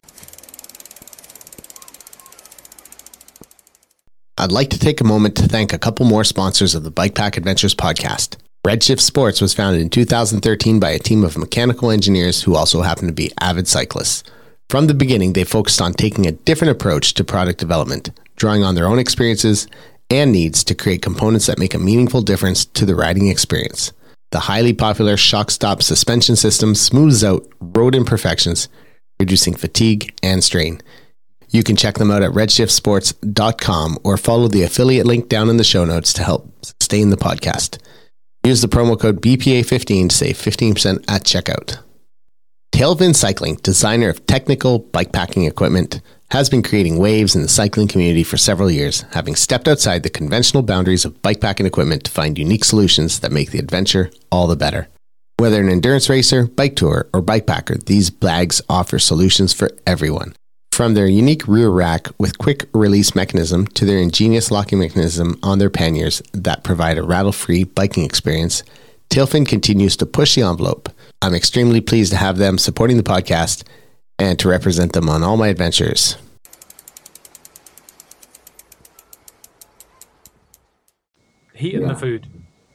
I'd like to take a moment to thank a couple more sponsors of the Bike Pack Adventures podcast. Redshift Sports was founded in two thousand thirteen by a team of mechanical engineers who also happen to be avid cyclists. From the beginning, they focused on taking a different approach to product development, drawing on their own experiences and needs to create components that make a meaningful difference to the riding experience. The highly popular shock stop suspension system smooths out road imperfections, reducing fatigue and strain. You can check them out at redshift sports dot com or follow the affiliate link down in the show notes to help sustain the podcast. Use the promo code B P A fifteen to save fifteen percent at checkout. Tailfin Cycling, designer of technical bikepacking equipment, has been creating waves in the cycling community for several years, having stepped outside the conventional boundaries of bikepacking equipment to find unique solutions that make the adventure all the better. Whether an endurance racer, bike tourer, or bikepacker, these bags offer solutions for everyone. From their unique rear rack with quick release mechanism to their ingenious locking mechanism on their panniers that provide a rattle-free biking experience, Tailfin continues to push the envelope. I'm extremely pleased to have them supporting the podcast and to represent them on all my adventures. Heat and Yeah. the food.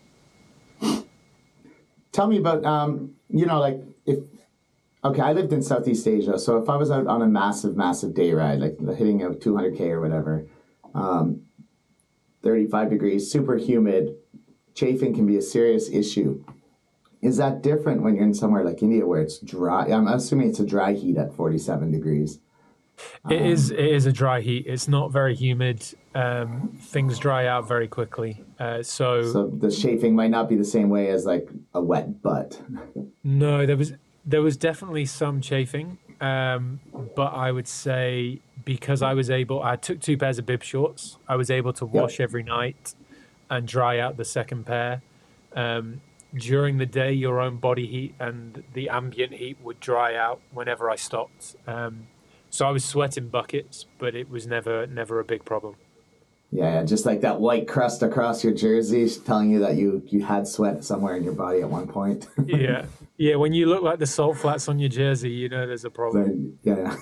Tell me about, um, you know, like if, okay, I lived in Southeast Asia. So if I was out on a massive, massive day ride, like hitting a two hundred K or whatever, um, thirty-five degrees, super humid, chafing can be a serious issue. Is that different when you're in somewhere like India where it's dry? I'm assuming it's a dry heat at forty-seven degrees. It is. It is a dry heat. It's not very humid. Um, things dry out very quickly. Uh, so, So the chafing might not be the same way as like a wet butt. no, there was there was definitely some chafing, um, but I would say because I was able, I took two pairs of bib shorts. I was able to wash Yep. every night and dry out the second pair. Um, during the day, your own body heat and the ambient heat would dry out whenever I stopped. Um, so I was sweating buckets, but it was never never a big problem. Yeah, just like that white crust across your jersey telling you that you, you had sweat somewhere in your body at one point. Yeah. Yeah, when you look like the salt flats on your jersey, you know there's a problem. Yeah.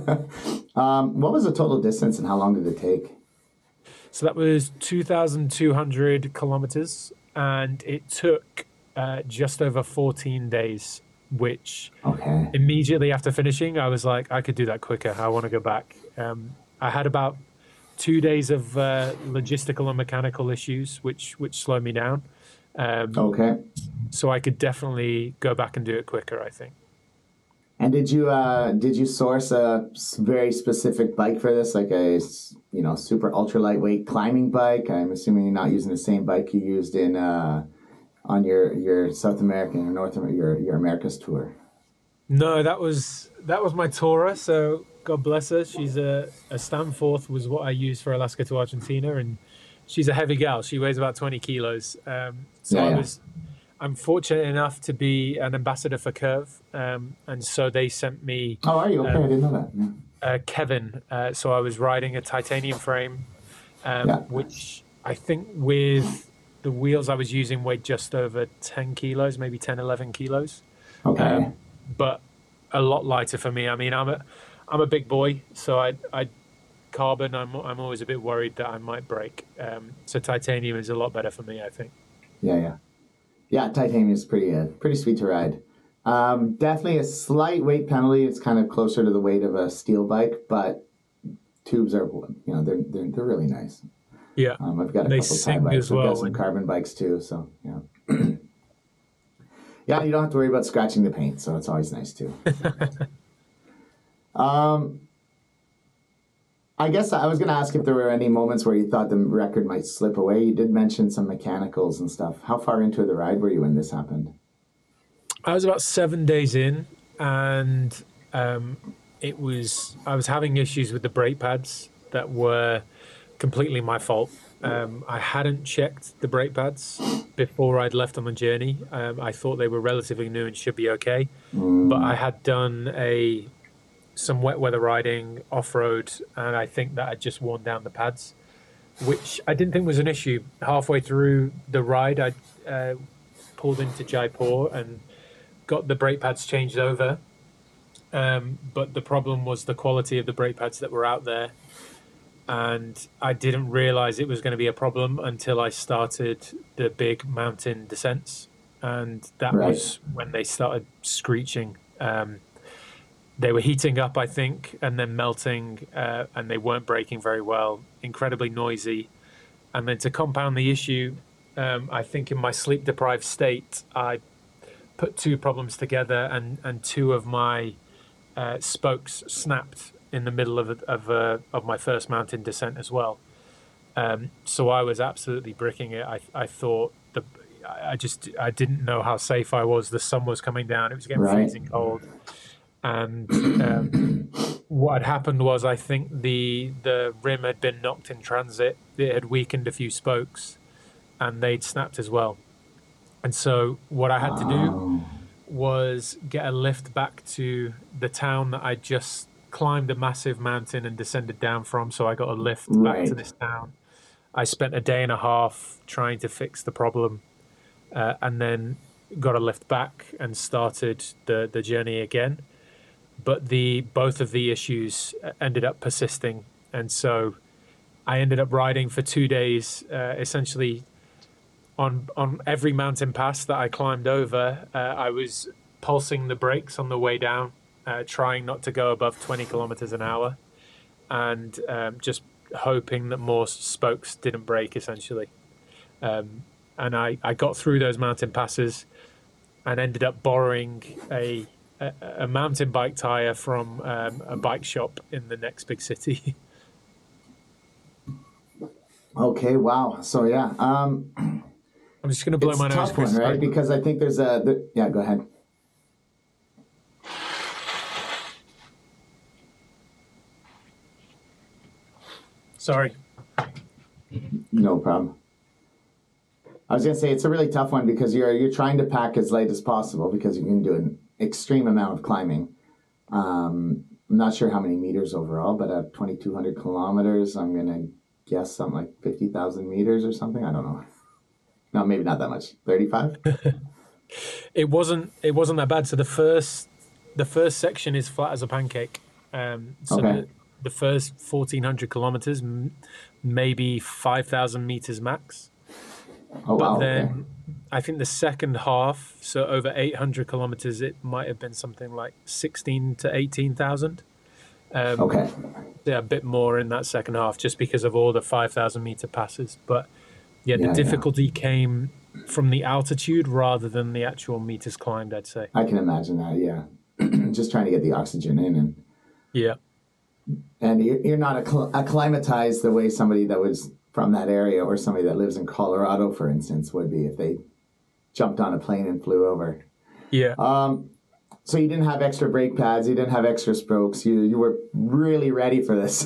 um, what was the total distance and how long did it take? So that was two thousand two hundred kilometers, and it took uh, just over fourteen days, which Okay. immediately after finishing, I was like, I could do that quicker. I want to go back. Um, I had about two days of uh, logistical and mechanical issues, which which slowed me down. Um, Okay. So I could definitely go back and do it quicker, I think. And did you uh, did you source a s- very specific bike for this, like a s- you know super ultra lightweight climbing bike? I'm assuming you're not using the same bike you used in uh, on your, your South American or North Amer- your your Americas tour. No, that was that was my Torah. So God bless her. She's a a Stanforth was what I used for Alaska to Argentina, and she's a heavy gal. She weighs about twenty kilos. Um, so Yeah, I yeah. was I'm fortunate enough to be an ambassador for Curve, um, and so they sent me Oh, are you okay? I didn't know that. Yeah. uh, Kevin. Uh, so I was riding a titanium frame, um, Yeah. which I think with the wheels I was using weighed just over ten kilos, maybe ten, eleven kilos. Okay. Um, but a lot lighter for me. I mean, I'm a, I'm a big boy, so I, I, carbon. I'm, I'm always a bit worried that I might break. Um, so titanium is a lot better for me, I think. Yeah, yeah, yeah. Titanium is pretty, uh, pretty sweet to ride. Um, definitely a slight weight penalty. It's kind of closer to the weight of a steel bike, but tubes are, you know, they're they're, they're really nice. Yeah, Um, I've got a They couple sing Thai bikes. as I've well got some when- carbon bikes too. So yeah, yeah. You don't have to worry about scratching the paint, so it's always nice too. um, I guess I was going to ask if there were any moments where you thought the record might slip away. You did mention some mechanicals and stuff. How far into the ride were you when this happened? I was about seven days in, and um, it was I was having issues with the brake pads that were completely my fault. Um, I hadn't checked the brake pads before I'd left on the journey. Um, I thought they were relatively new and should be okay, but I had done a some wet weather riding off road, and I think that had just worn down the pads, which I didn't think was an issue. Halfway through the ride, I uh, pulled into Jaipur and got the brake pads changed over. Um, but the problem was the quality of the brake pads that were out there. And I didn't realize it was going to be a problem until I started the big mountain descents. And that Right. was when they started screeching. Um, they were heating up, I think, and then melting, uh, and they weren't braking very well, incredibly noisy. And then to compound the issue, Um, I think in my sleep deprived state, I put two problems together, and, and two of my uh, spokes snapped in the middle of a, of a, of my first mountain descent as well. Um, so I was absolutely bricking it. I I thought the I just I didn't know how safe I was. The sun was coming down. It was getting Right. freezing cold, and um, what had happened was I think the the rim had been knocked in transit. It had weakened a few spokes, and they'd snapped as well. And so what I had to do Oh. was get a lift back to the town that I just climbed a massive mountain and descended down from. So I got a lift back to Right. this town. I spent a day and a half trying to fix the problem, uh, and then got a lift back and started the, the journey again. But the both of the issues ended up persisting, and so I ended up riding for two days, uh, essentially on on every mountain pass that I climbed over. Uh, I was pulsing the brakes on the way down, uh, trying not to go above twenty kilometers an hour, and um, just hoping that more spokes didn't break, essentially. Um, and I, I got through those mountain passes and ended up borrowing a a, a mountain bike tire from um, a bike shop in the next big city. Okay. Wow. So yeah, um, I'm just going to blow it's my a nose, tough one, Chris. right? Because I think there's a the, yeah. Go ahead. Sorry. No problem. I was gonna say it's a really tough one because you're you're trying to pack as light as possible because you can do an extreme amount of climbing. Um, I'm not sure how many meters overall, but at twenty-two hundred kilometers, I'm gonna guess something like fifty thousand meters or something. I don't know. No, maybe not that much. thirty-five. It wasn't it wasn't that bad. So the first the first section is flat as a pancake. Um, so Okay. the, the first fourteen hundred kilometers, m- maybe five thousand meters max. Oh But wow. then Okay. I think the second half, so over eight hundred kilometers, it might have been something like sixteen to eighteen thousand. Um, Okay. Yeah, a bit more in that second half, just because of all the five thousand meter passes. But yeah, the Yeah, yeah. difficulty came from the altitude rather than the actual meters climbed, I'd say. I can imagine that. Yeah. Just trying to get the oxygen in and. Yeah. And you're, you're not accl- acclimatized the way somebody that was from that area or somebody that lives in Colorado, for instance, would be if they jumped on a plane and flew over. Yeah. Um, so you didn't have extra brake pads, you didn't have extra spokes. You you were really ready for this.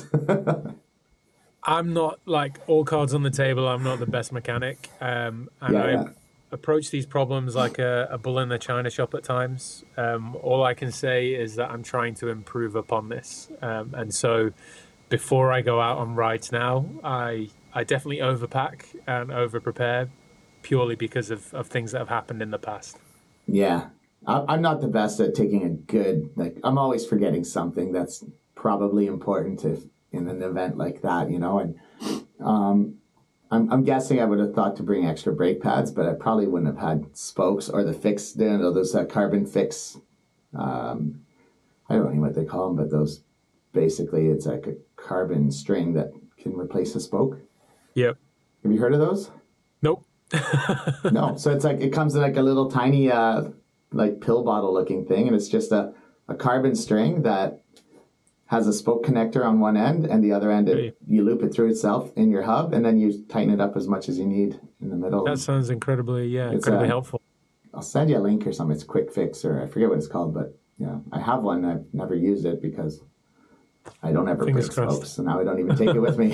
I'm not, like, all cards on the table, I'm not the best mechanic. Um, and Yeah, I yeah. approach these problems like a, a bull in the china shop at times. Um, all I can say is that I'm trying to improve upon this. Um, and so before I go out on rides now, I I definitely overpack and over-prepare purely because of, of things that have happened in the past. Yeah, I- I'm not the best at taking a good, like, I'm always forgetting something that's probably important if in an event like that, you know, and um, I'm, I'm guessing I would have thought to bring extra brake pads, but I probably wouldn't have had spokes or the fix, you know, those uh, carbon fix, um, I don't know what they call them, but those, basically it's like a carbon string that can replace a spoke. Yep. Have you heard of those? Nope. No. So it's like, it comes in like a little tiny, uh, like pill bottle looking thing. And it's just a, a carbon string that has a spoke connector on one end and the other end, it, Hey. you loop it through itself in your hub and then you tighten it up as much as you need in the middle. That sounds incredibly, yeah, It's, incredibly uh, helpful. I'll send you a link or something. It's Quick Fix or I forget what it's called, but yeah, I have one. I've never used it because I don't ever Fingers break crossed. spokes. So now I don't even take it with me.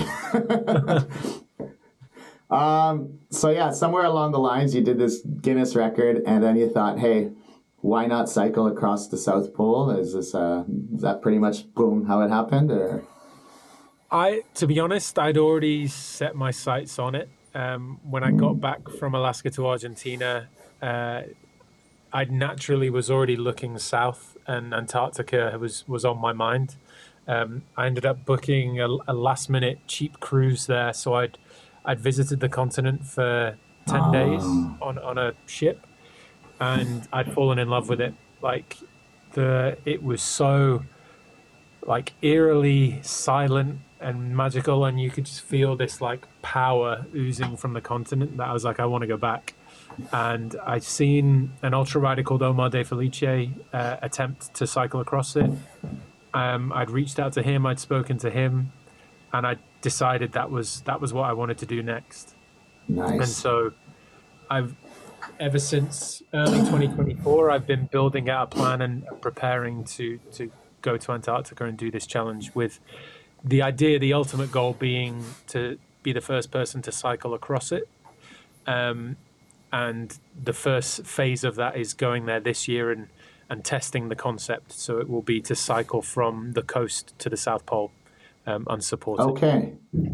um, so yeah, somewhere along the lines, you did this Guinness record and then you thought, hey, why not cycle across the South Pole? Is this, uh, is that pretty much boom, how it happened or? I, to be honest, I'd already set my sights on it. Um, when I got back from Alaska to Argentina, uh, I naturally was already looking south, and Antarctica was was on my mind. Um, I ended up booking a, a last minute cheap cruise there, so I'd I'd visited the continent for ten days on on a ship, and I'd fallen in love with it. Like the it was so like eerily silent and magical, and you could just feel this like power oozing from the continent that I was like, I want to go back. And I'd seen an ultra rider called Omar De Felice uh, attempt to cycle across it. Um, I'd reached out to him, I'd spoken to him, and I decided that was that was what I wanted to do next. Nice. And so I've ever since early twenty twenty-four, I've been building out a plan and preparing to to go to Antarctica and do this challenge, with the idea, the ultimate goal being to be the first person to cycle across it. Um, and the first phase of that is going there this year and, and testing the concept. So it will be to cycle from the coast to the South Pole um, unsupported. Okay.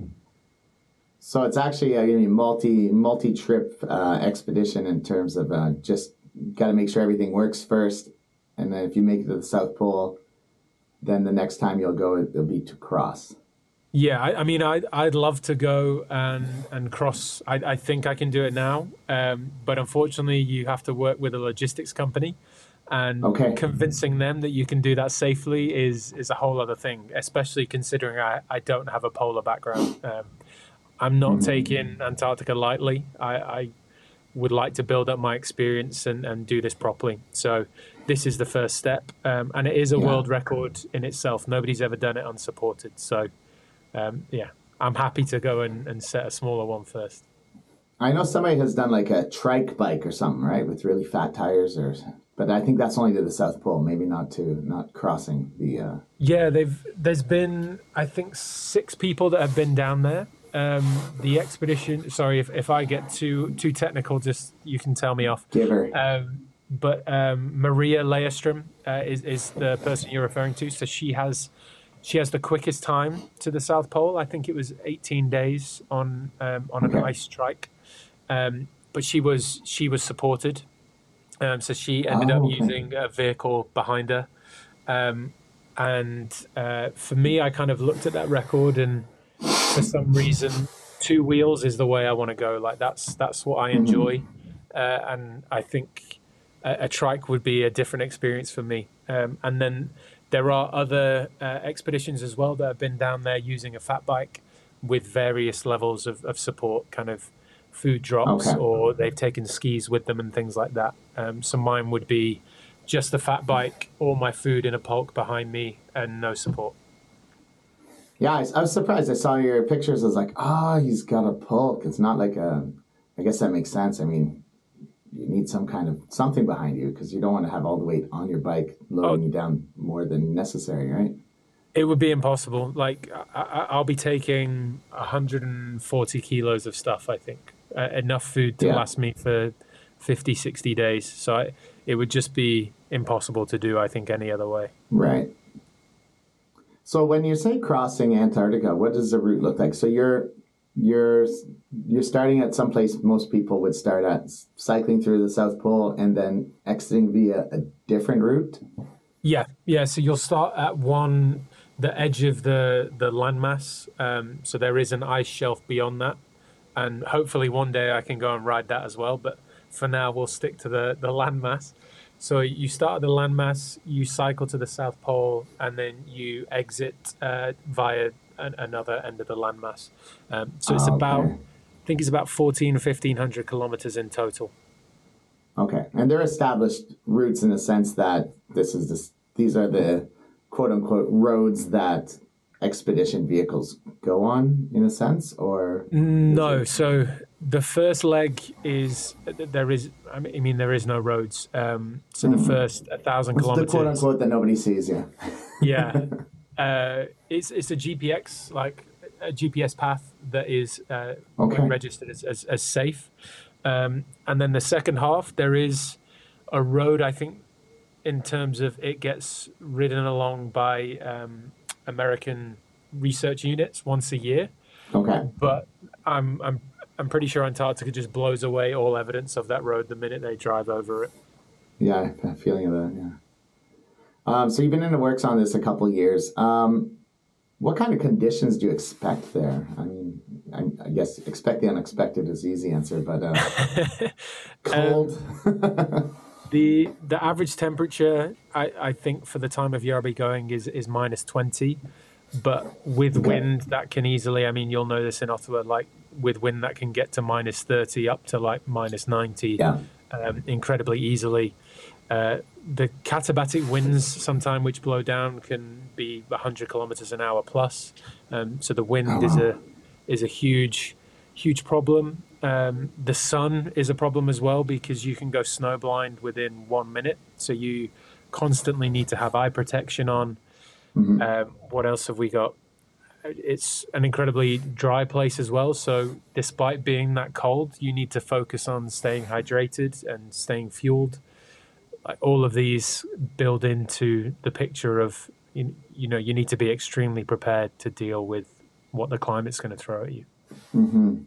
So it's actually a multi multi trip uh, expedition in terms of uh, just got to make sure everything works first, and then if you make it to the South Pole, then the next time you'll go, it'll be to cross. Yeah, I, I mean, I'd, I'd love to go and, and cross. I, I think I can do it now, um, but unfortunately, you have to work with a logistics company, and okay. convincing them that you can do that safely is is a whole other thing, especially considering I, I don't have a polar background. Um, I'm not mm-hmm. taking Antarctica lightly. I, I would like to build up my experience and, and do this properly. So this is the first step, um, and it is a yeah. world record in itself. Nobody's ever done it unsupported. So, um, yeah, I'm happy to go and, and set a smaller one first. I know somebody has done like a trike bike or something, right, with really fat tires, or but I think that's only to the South Pole, maybe not to not crossing the. Uh... Yeah, they've there's been I think six people that have been down there. Um, the expedition. Sorry if, if I get too too technical, just you can tell me off. Give her. Um, but um, Maria Leierstrom uh, is is the person you're referring to. So she has she has the quickest time to the South Pole. I think it was eighteen days on um, on an okay. ice trike. Um, but she was she was supported. Um, so she ended oh, up okay. using a vehicle behind her. Um, and uh, for me, I kind of looked at that record, and for some reason, two wheels is the way I want to go. Like that's that's what I enjoy, mm-hmm. uh, and I think a, a trike would be a different experience for me. Um, and then there are other uh, expeditions as well that have been down there using a fat bike with various levels of, of support, kind of food drops, okay. or they've taken skis with them and things like that. Um, so mine would be just the fat bike, all my food in a pulk behind me, and no support. Yeah, I, I was surprised. I saw your pictures. I was like, ah, oh, he's got a pulk. It's not like a, I guess that makes sense. I mean, you need some kind of something behind you because you don't want to have all the weight on your bike loading oh, you down more than necessary, right? It would be impossible. Like, I, I'll be taking one hundred forty kilos of stuff, I think. Uh, enough food to yeah. last me for fifty, sixty days. So I, it would just be impossible to do, I think, any other way. Right. So when you say crossing Antarctica, what does the route look like? So you're you're you're starting at some place most people would start at, cycling through the South Pole and then exiting via a different route? Yeah, yeah. So you'll start at one, the edge of the, the landmass. Um, so there is an ice shelf beyond that. And hopefully one day I can go and ride that as well. But for now, we'll stick to the, the landmass. So you start at the landmass, you cycle to the South Pole, and then you exit uh, via an, another end of the landmass. Um, so it's oh, okay. about, I think it's about fourteen or fifteen hundred kilometers in total. Okay. And they're established routes in the sense that this is this, these are the quote unquote roads that expedition vehicles go on in a sense, or? No. So the first leg is, there is, I mean, there is no roads. Um, so the first a thousand What's kilometers. the quote unquote that nobody sees, yeah. yeah. Uh, it's, it's a G P X, like a G P S path that is uh, okay. registered as, as, as safe. Um, and then the second half, there is a road, I think, in terms of it gets ridden along by um, American research units once a year. Okay. But I'm I'm I'm pretty sure Antarctica just blows away all evidence of that road the minute they drive over it. Yeah, I have a feeling of that, yeah. Um, so you've been in the works on this a couple of years. Um, what kind of conditions do you expect there? I mean, I, I guess expect the unexpected is the easy answer, but uh, cold. um, The the average temperature, I, I think, for the time of year I'll be going is, is minus twenty. But with Okay. wind, that can easily, I mean, you'll know this in Ottawa, like with wind, that can get to minus thirty up to like minus ninety Yeah. um, incredibly easily. Uh, the katabatic winds sometime which blow down can be one hundred kilometers an hour plus. Um, so the wind Oh, is wow. a is a huge, huge problem. Um, the sun is a problem as well because you can go snowblind within one minute. So you constantly need to have eye protection on. Mhm. Um, what else have we got? It's an incredibly dry place as well. So despite being that cold, you need to focus on staying hydrated and staying fueled. Like all of these build into the picture of, you, you know, you need to be extremely prepared to deal with what the climate's going to throw at you. Mhm.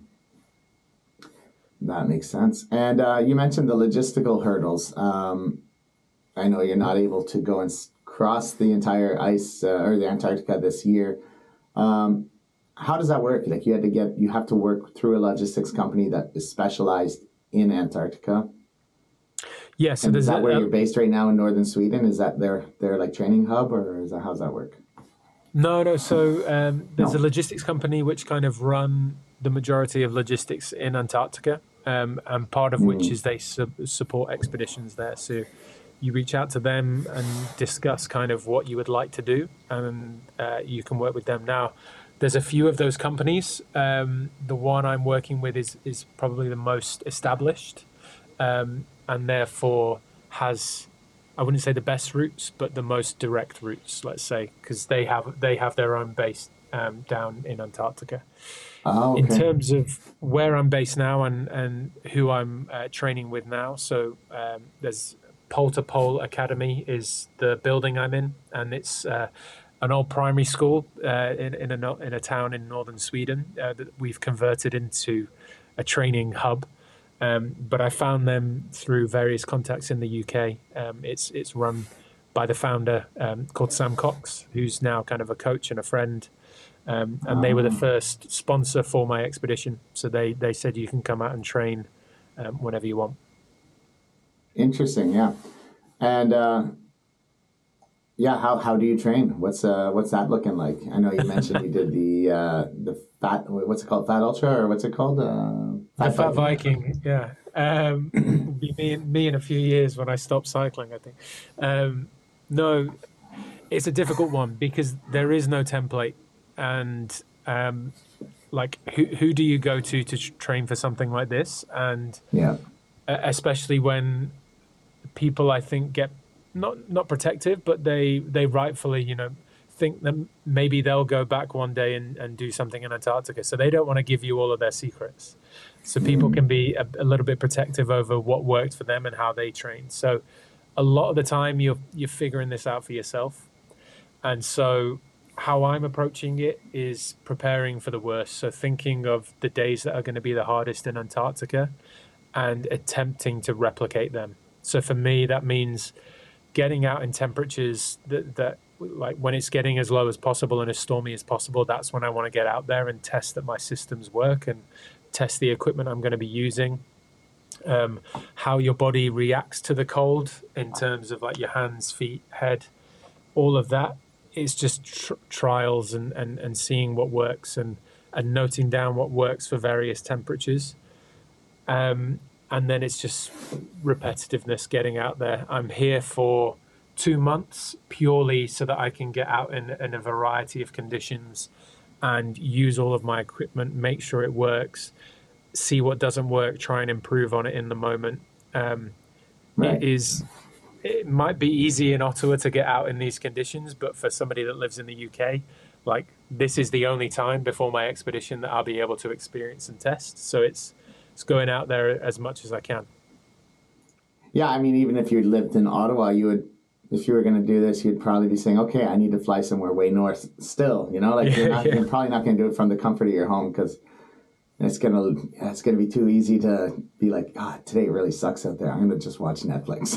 That makes sense. And uh, you mentioned the logistical hurdles. Um, I know you're not able to go and s- cross the entire ice uh, or the Antarctica this year. Um, how does that work? Like you had to get, you have to work through a logistics company that is specialized in Antarctica. Yeah, so And is there's that where a, you're based right now in northern Sweden? Is that their their like training hub, or is that how's that work? No, no. So um, there's No. a logistics company which kind of run the majority of logistics in Antarctica, um, and part of which is they su- support expeditions there. So you reach out to them and discuss kind of what you would like to do, and uh, you can work with them. Now, there's a few of those companies. Um, the one I'm working with is is probably the most established, um, and therefore has, I wouldn't say the best routes, but the most direct routes, let's say, because they have they have their own base um, down in Antarctica. Oh, In okay. terms of where I'm based now and and who I'm uh, training with now, so um, there's Pole to Pole Academy is the building I'm in, and it's uh, an old primary school uh, in in a no- in a town in northern Sweden uh, that we've converted into a training hub. Um, but I found them through various contacts in the U K. Um, it's it's run by the founder um, called Sam Cox, who's now kind of a coach and a friend. Um, and they were the Oh, first sponsor for my expedition. So they, they said you can come out and train um, whenever you want. interesting. Yeah. And uh, yeah, how how do you train? What's uh what's that looking like? I know you mentioned you did the uh the fat what's it called, Fat Ultra, or what's it called, uh, The Fat Fat Viking. Viking, yeah. Um, will be me, me in a few years when I stop cycling, I think. Um, no, it's a difficult one because there is no template. And um, like, who, who do you go to to tr- train for something like this? And Yeah. uh, especially when people, I think, get not not protective, but they they rightfully, you know, think that maybe they'll go back one day and, and do something in Antarctica. So they don't want to give you all of their secrets. So people can be a, a little bit protective over what worked for them and how they train. So a lot of the time you're you're figuring this out for yourself. And so how I'm approaching it is preparing for the worst. So thinking of the days that are going to be the hardest in Antarctica and attempting to replicate them. So for me, that means getting out in temperatures that, that like when it's getting as low as possible and as stormy as possible, that's when I want to get out there and test that my systems work and test the equipment I'm going to be using. Um, how your body reacts to the cold in terms of like your hands, feet, head, all of that. It's just tr- trials and, and, and seeing what works and, and noting down what works for various temperatures. Um, and then it's just repetitiveness, getting out there. I'm here for two months purely so that I can get out in, in a variety of conditions and use all of my equipment, make sure it works, see what doesn't work, try and improve on it in the moment. Um, it Right. is, it might be easy in Ottawa to get out in these conditions, but for somebody that lives in the U K, like this is the only time before my expedition that I'll be able to experience and test. So it's, it's going out there as much as I can. Yeah, I mean, even if you lived in Ottawa, you would, if you were going to do this, you'd probably be saying, okay, I need to fly somewhere way north still, you know, like you're Yeah, not, yeah. you're probably not going to do it from the comfort of your home because it's going to, it's going to be too easy to be like, God, today really sucks out there. I'm going to just watch Netflix.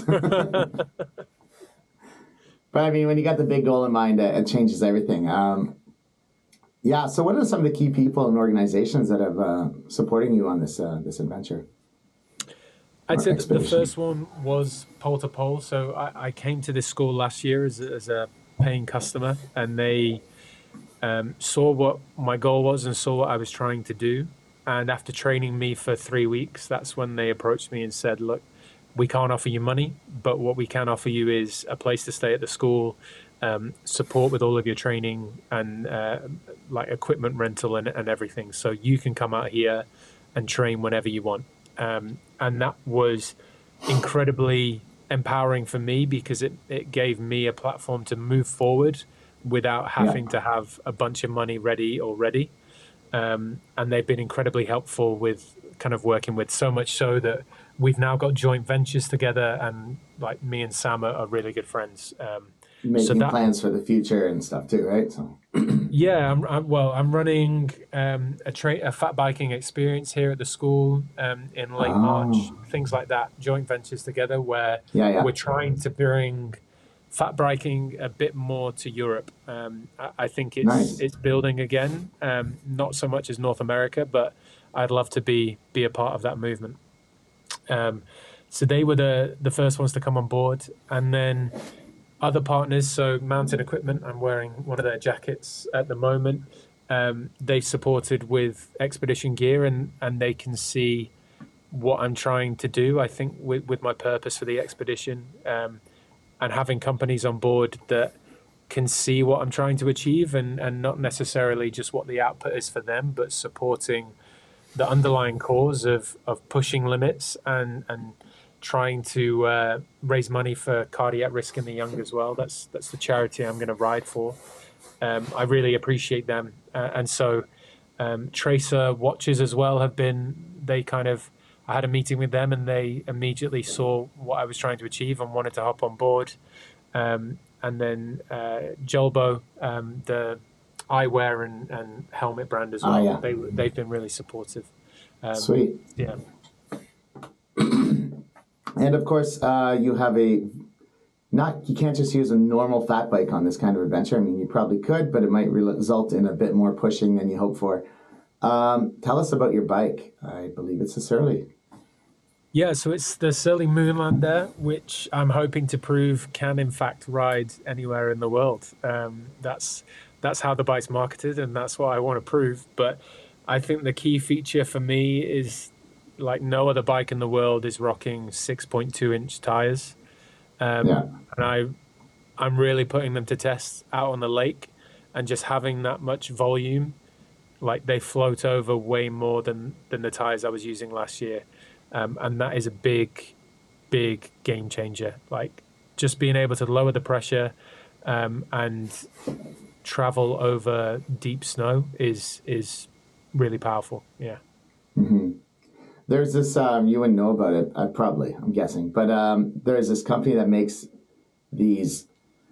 But I mean, when you got the big goal in mind, it, it changes everything. Um, yeah. So what are some of the key people and organizations that have uh, supporting you on this, uh, this adventure? I'd or say that the expedition? first one was pole to pole. So I, I came to this school last year as, a- as a paying customer, and they um, saw what my goal was and saw what I was trying to do. And after training me for three weeks, that's when they approached me and said, "Look, we can't offer you money, but what we can offer you is a place to stay at the school, um, support with all of your training, and uh, like equipment rental and, and everything. So you can come out here and train whenever you want." Um, and that was incredibly empowering for me because it, it gave me a platform to move forward without Yeah. having to have a bunch of money ready already. Um, and they've been incredibly helpful with kind of working with, so much so that we've now got joint ventures together, and like me and Sam are, are really good friends. Um, so Making that plans for the future and stuff too, right? So yeah, I'm, I'm well. I'm running um, a tra- a fat biking experience here at the school um, in late March. oh Things like that, joint ventures together, where yeah, yeah, we're trying to bring fat biking a bit more to Europe. Um, I, I think it's nice. it's building again. Um, not so much as North America, but I'd love to be be a part of that movement. Um, so they were the the first ones to come on board, and then other partners. So Mountain Equipment, I'm wearing one of their jackets at the moment. Um, they supported with expedition gear, and and they can see what I'm trying to do. I think with with my purpose for the expedition, um, and having companies on board that can see what I'm trying to achieve, and and not necessarily just what the output is for them, but supporting the underlying cause of of pushing limits and and trying to uh, raise money for cardiac risk in the young as well. That's that's the charity I'm going to ride for. Um, I really appreciate them, uh, and so um, Tracer watches as well have been. They kind of I had a meeting with them, and they immediately saw what I was trying to achieve and wanted to hop on board. Um, and then uh, Jolbo, um, the eyewear and, and helmet brand as Oh well. yeah, They they've been really supportive. Um, sweet. yeah. And of course, uh, you have a not you can't just use a normal fat bike on this kind of adventure. I mean, you probably could, but it might result in a bit more pushing than you hope for. Um, tell us about your bike. I believe it's a Surly. Yeah, so it's the Surly Moonlander, which I'm hoping to prove can in fact ride anywhere in the world. Um, that's that's how the bike's marketed, and that's what I want to prove. But I think the key feature for me is like no other bike in the world is rocking six point two inch tires, um, Yeah. and I I'm really putting them to test out on the lake, and just having that much volume, like they float over way more than than the tires I was using last year. Um, and that is a big, big game changer. Like just being able to lower the pressure um, and travel over deep snow is is really powerful. Yeah. Mm-hmm. There's this, um, you wouldn't know about it, uh, probably, I'm guessing, but um, there's this company that makes these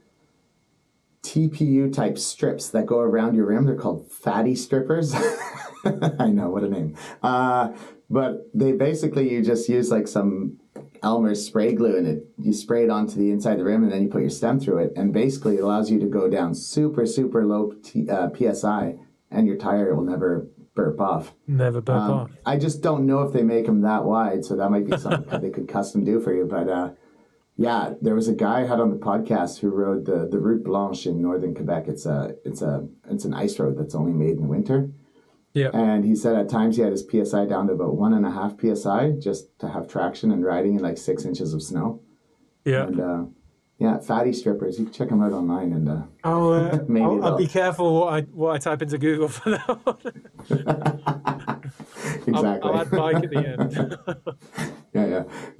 T P U type strips that go around your rim. They're called fatty strippers. I know, what a name. Uh, but they basically, you just use like some Elmer's spray glue and it, you spray it onto the inside of the rim and then you put your stem through it. And basically it allows you to go down super, super low T, uh, P S I and your tire will never burp off. Never burp Um, off. I just don't know if they make them that wide, so that might be something they could custom do for you. But uh, yeah, there was a guy I had on the podcast who rode the the Route Blanche in northern Quebec. It's a it's a it's an ice road that's only made in the winter. Yeah. And he said at times he had his P S I down to about one and a half P S I just to have traction and riding in like six inches of snow. Yeah. And uh, yeah, fatty strippers. You can check them out online and uh, I'll, uh, maybe I'll, I'll they'll- be careful what I what I type into Google for that one. exactly. I'll, I'll add bike at the end. Yeah,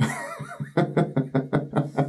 yeah.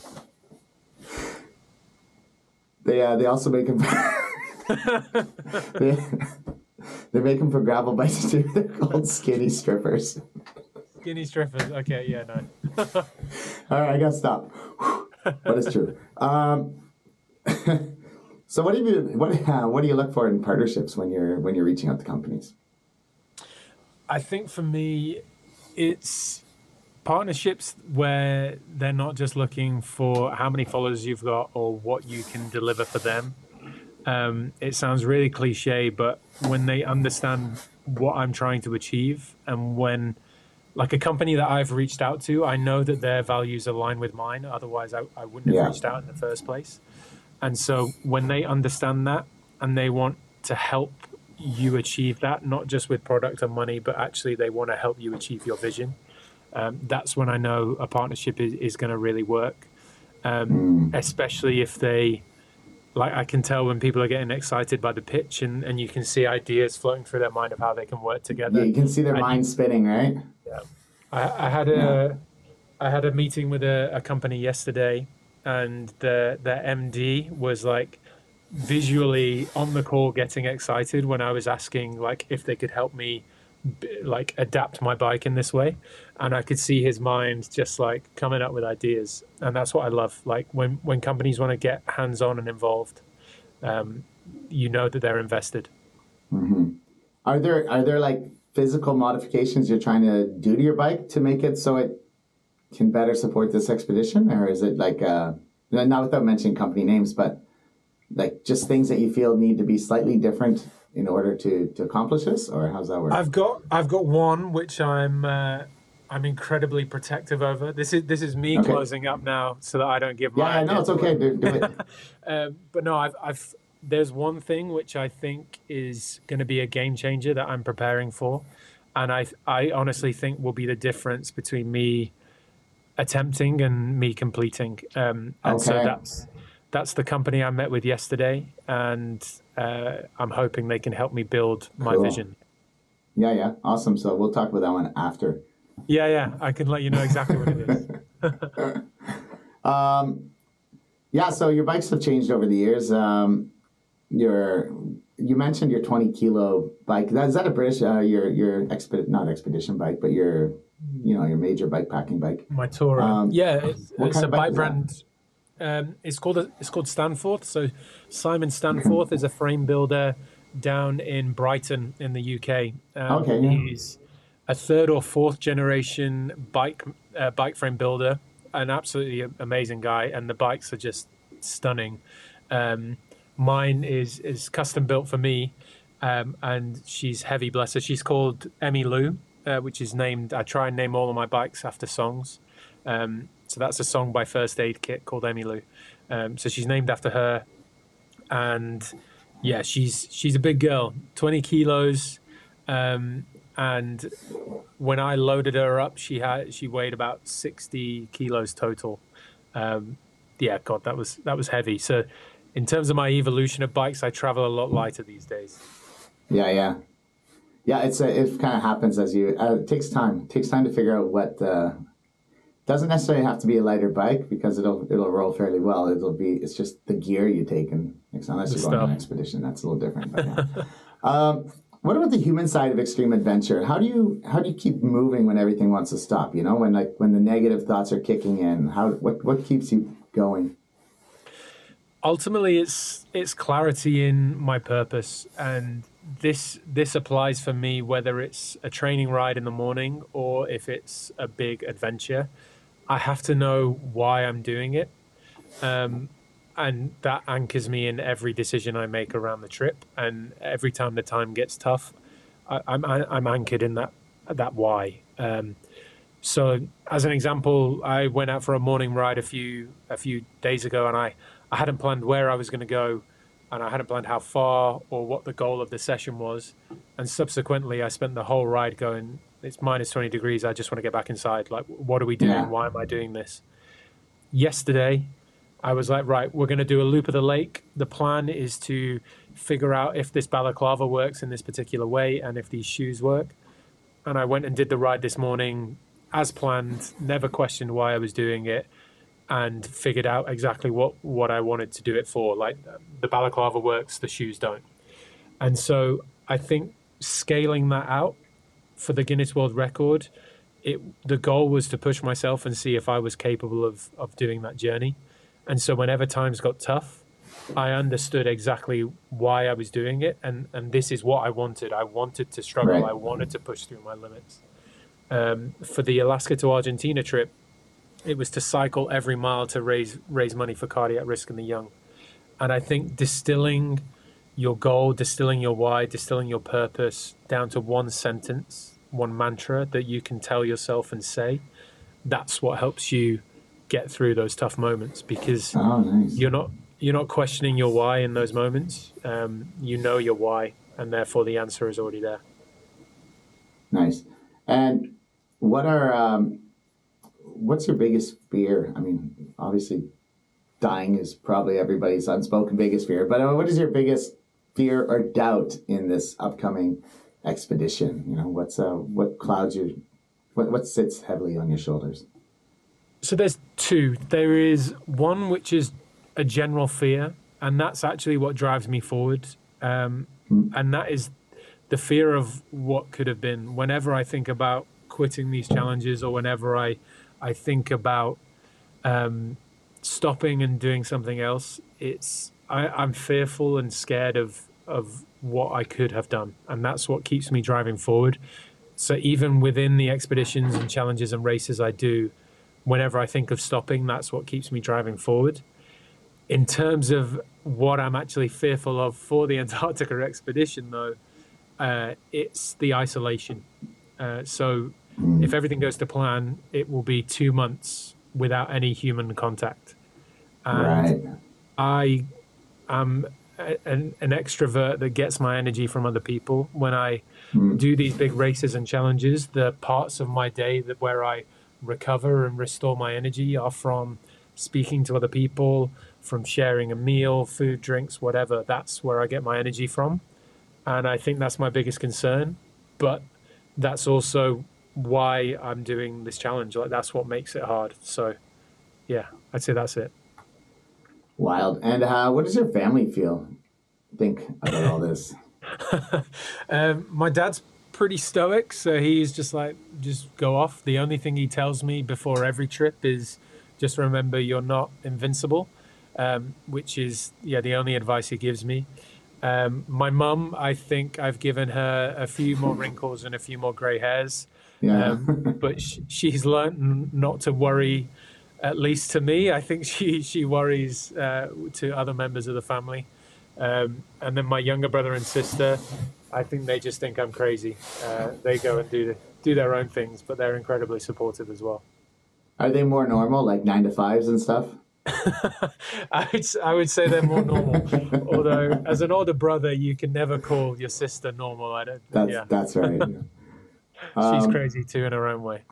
they uh, they also make them. they, they make them for gravel bikes too. They're called skinny strippers. Skinny strippers. Okay, yeah, no. All right, I gotta stop. But it's true. Um, so, what do you what uh, what do you look for in partnerships when you're when you're reaching out to companies? I think for me, it's partnerships where they're not just looking for how many followers you've got or what you can deliver for them. Um, it sounds really cliche, but when they understand what I'm trying to achieve and when like a company that I've reached out to, I know that their values align with mine. Otherwise, I, I wouldn't have Yeah. reached out in the first place. And so when they understand that and they want to help you achieve that, not just with product and money, but actually they want to help you achieve your vision, um, that's when I know a partnership is, is going to really work. Um, Mm. especially if they, like I can tell when people are getting excited by the pitch and, and you can see ideas floating through their mind of how they can work together. Yeah, you can see their And mind spinning, right? Yeah. I, I had a Yeah. I had a meeting with a, a company yesterday, and the the M D was like visually on the call getting excited when I was asking like if they could help me b- like adapt my bike in this way, and I could see his mind just like coming up with ideas, and that's what I love. Like when when companies want to get hands on and involved, um, you know that they're invested. Hmm. Are there are there like physical modifications you're trying to do to your bike to make it so it can better support this expedition, or is it like uh, not without mentioning company names, but like just things that you feel need to be slightly different in order to to accomplish this, or how's that work? I've got I've got one which I'm uh, I'm incredibly protective over. This is this is me Okay. closing up now so that I don't give Yeah, my yeah, no, ideas it's okay. away. Do, do it. Um, but no, I've I've there's one thing which I think is going to be a game changer that I'm preparing for, and I I honestly think will be the difference between me attempting and me completing. Um, and so Okay. that's that's the company I met with yesterday, and uh, I'm hoping they can help me build my Cool. vision. Yeah, yeah, awesome. So we'll talk about that one after. Yeah, yeah, I can let you know exactly what it is. Um, yeah, so your bikes have changed over the years. Um, your you mentioned your twenty kilo bike. That, is that a British uh, your your exped not expedition bike, but your you know your major bike packing bike? My Tourer. Um, Yeah, it's, what it's kind a of bike bike is that? brand. Um, it's called a, it's called Stanforth. So Simon Stanforth is a frame builder down in Brighton in the U K. Um, Okay, yeah. He's a third or fourth generation bike uh, bike frame builder, an absolutely amazing guy, and the bikes are just stunning. Um, mine is is custom built for me, um, and she's heavy, bless her. She's called Emmy Lou, uh, which is named. I try and name all of my bikes after songs. Um, so that's a song by First Aid Kit called Emmy Lou. Um, so she's named after her, and yeah, she's she's a big girl, twenty kilos. Um, and when I loaded her up, she had she weighed about sixty kilos total. Um, yeah, God, that was that was heavy. So, in terms of my evolution of bikes, I travel a lot lighter these days. Yeah, yeah, yeah. It's a, it kind of happens as you. Uh, it takes time. It takes time to figure out what. Uh, doesn't necessarily have to be a lighter bike because it'll it'll roll fairly well. It'll be it's just the gear you take, and unless The you're going on an stuff. expedition, that's a little different. But yeah. um, what about the human side of extreme adventure? How do you how do you keep moving when everything wants to stop? You know, when like when the negative thoughts are kicking in. How what what keeps you going? Ultimately, it's it's clarity in my purpose, and this this applies for me whether it's a training ride in the morning or if it's a big adventure. I have to know why I'm doing it, um, and that anchors me in every decision I make around the trip. And every time the time gets tough, I, I'm I'm anchored in that that why. Um, so, as an example, I went out for a morning ride a few a few days ago, and I, I hadn't planned where I was going to go, and I hadn't planned how far or what the goal of the session was. And subsequently, I spent the whole ride going, it's minus twenty degrees. I just want to get back inside. Like, what are we doing? Yeah. Why am I doing this? Yesterday, I was like, right, we're going to do a loop of the lake. The plan is to figure out if this balaclava works in this particular way and if these shoes work. And I went and did the ride this morning as planned, never questioned why I was doing it, and figured out exactly what, what I wanted to do it for. Like, the balaclava works, the shoes don't. And so I think scaling that out for the Guinness World Record, it the goal was to push myself and see if I was capable of, of doing that journey. And so whenever times got tough, I understood exactly why I was doing it. And, and this is what I wanted. I wanted to struggle. Right. I wanted to push through my limits. Um, for the Alaska to Argentina trip, it was to cycle every mile to raise raise money for cardiac risk in the young. And I think distilling your goal, distilling your why, distilling your purpose down to one sentence one mantra that you can tell yourself and say, that's what helps you get through those tough moments, because Oh, nice. you're not you're not questioning your why in those moments. Um, you know your why, and therefore the answer is already there. Nice. And what are um, what's your biggest fear? I mean, obviously, dying is probably everybody's unspoken biggest fear. But uh, what is your biggest fear or doubt in this upcoming expedition? You know, what's uh, what clouds you, what what sits heavily on your shoulders? So there's two. There is one which is a general fear, and that's actually what drives me forward. Um, mm. And that is the fear of what could have been. Whenever I think about quitting these challenges, or whenever I, I think about um, stopping and doing something else, it's I, I'm fearful and scared of of what I could have done, and that's what keeps me driving forward. So even within the expeditions and challenges and races I do, whenever I think of stopping, that's what keeps me driving forward. In terms of what I'm actually fearful of for the Antarctica expedition, though, uh, it's the isolation. Uh, so if everything goes to plan, it will be two months without any human contact. And right. I am a, an, an extrovert that gets my energy from other people. When I mm. do these big races and challenges, the parts of my day that where I recover and restore my energy are from speaking to other people, from sharing a meal, food, drinks, whatever. That's where I get my energy from. And I think that's my biggest concern. But that's also why I'm doing this challenge. Like, that's what makes it hard. So yeah, I'd say that's it. Wild. And uh, what does your family feel, think about all this? um, my dad's pretty stoic, so he's just like, just go off. The only thing he tells me before every trip is just remember you're not invincible, um, which is, yeah, the only advice he gives me. Um, my mum, I think I've given her a few more wrinkles and a few more gray hairs, yeah. um, but sh- she's learned not to worry, at least to me. I think she, she worries uh, to other members of the family. Um, and then my younger brother and sister, I think they just think I'm crazy. Uh, they go and do the, do their own things, but they're incredibly supportive as well. Are they more normal, like nine to fives and stuff? I would I would say they're more normal. Although, as an older brother, you can never call your sister normal. I don't. That's yeah. that's right. Yeah. She's um, crazy too in her own way.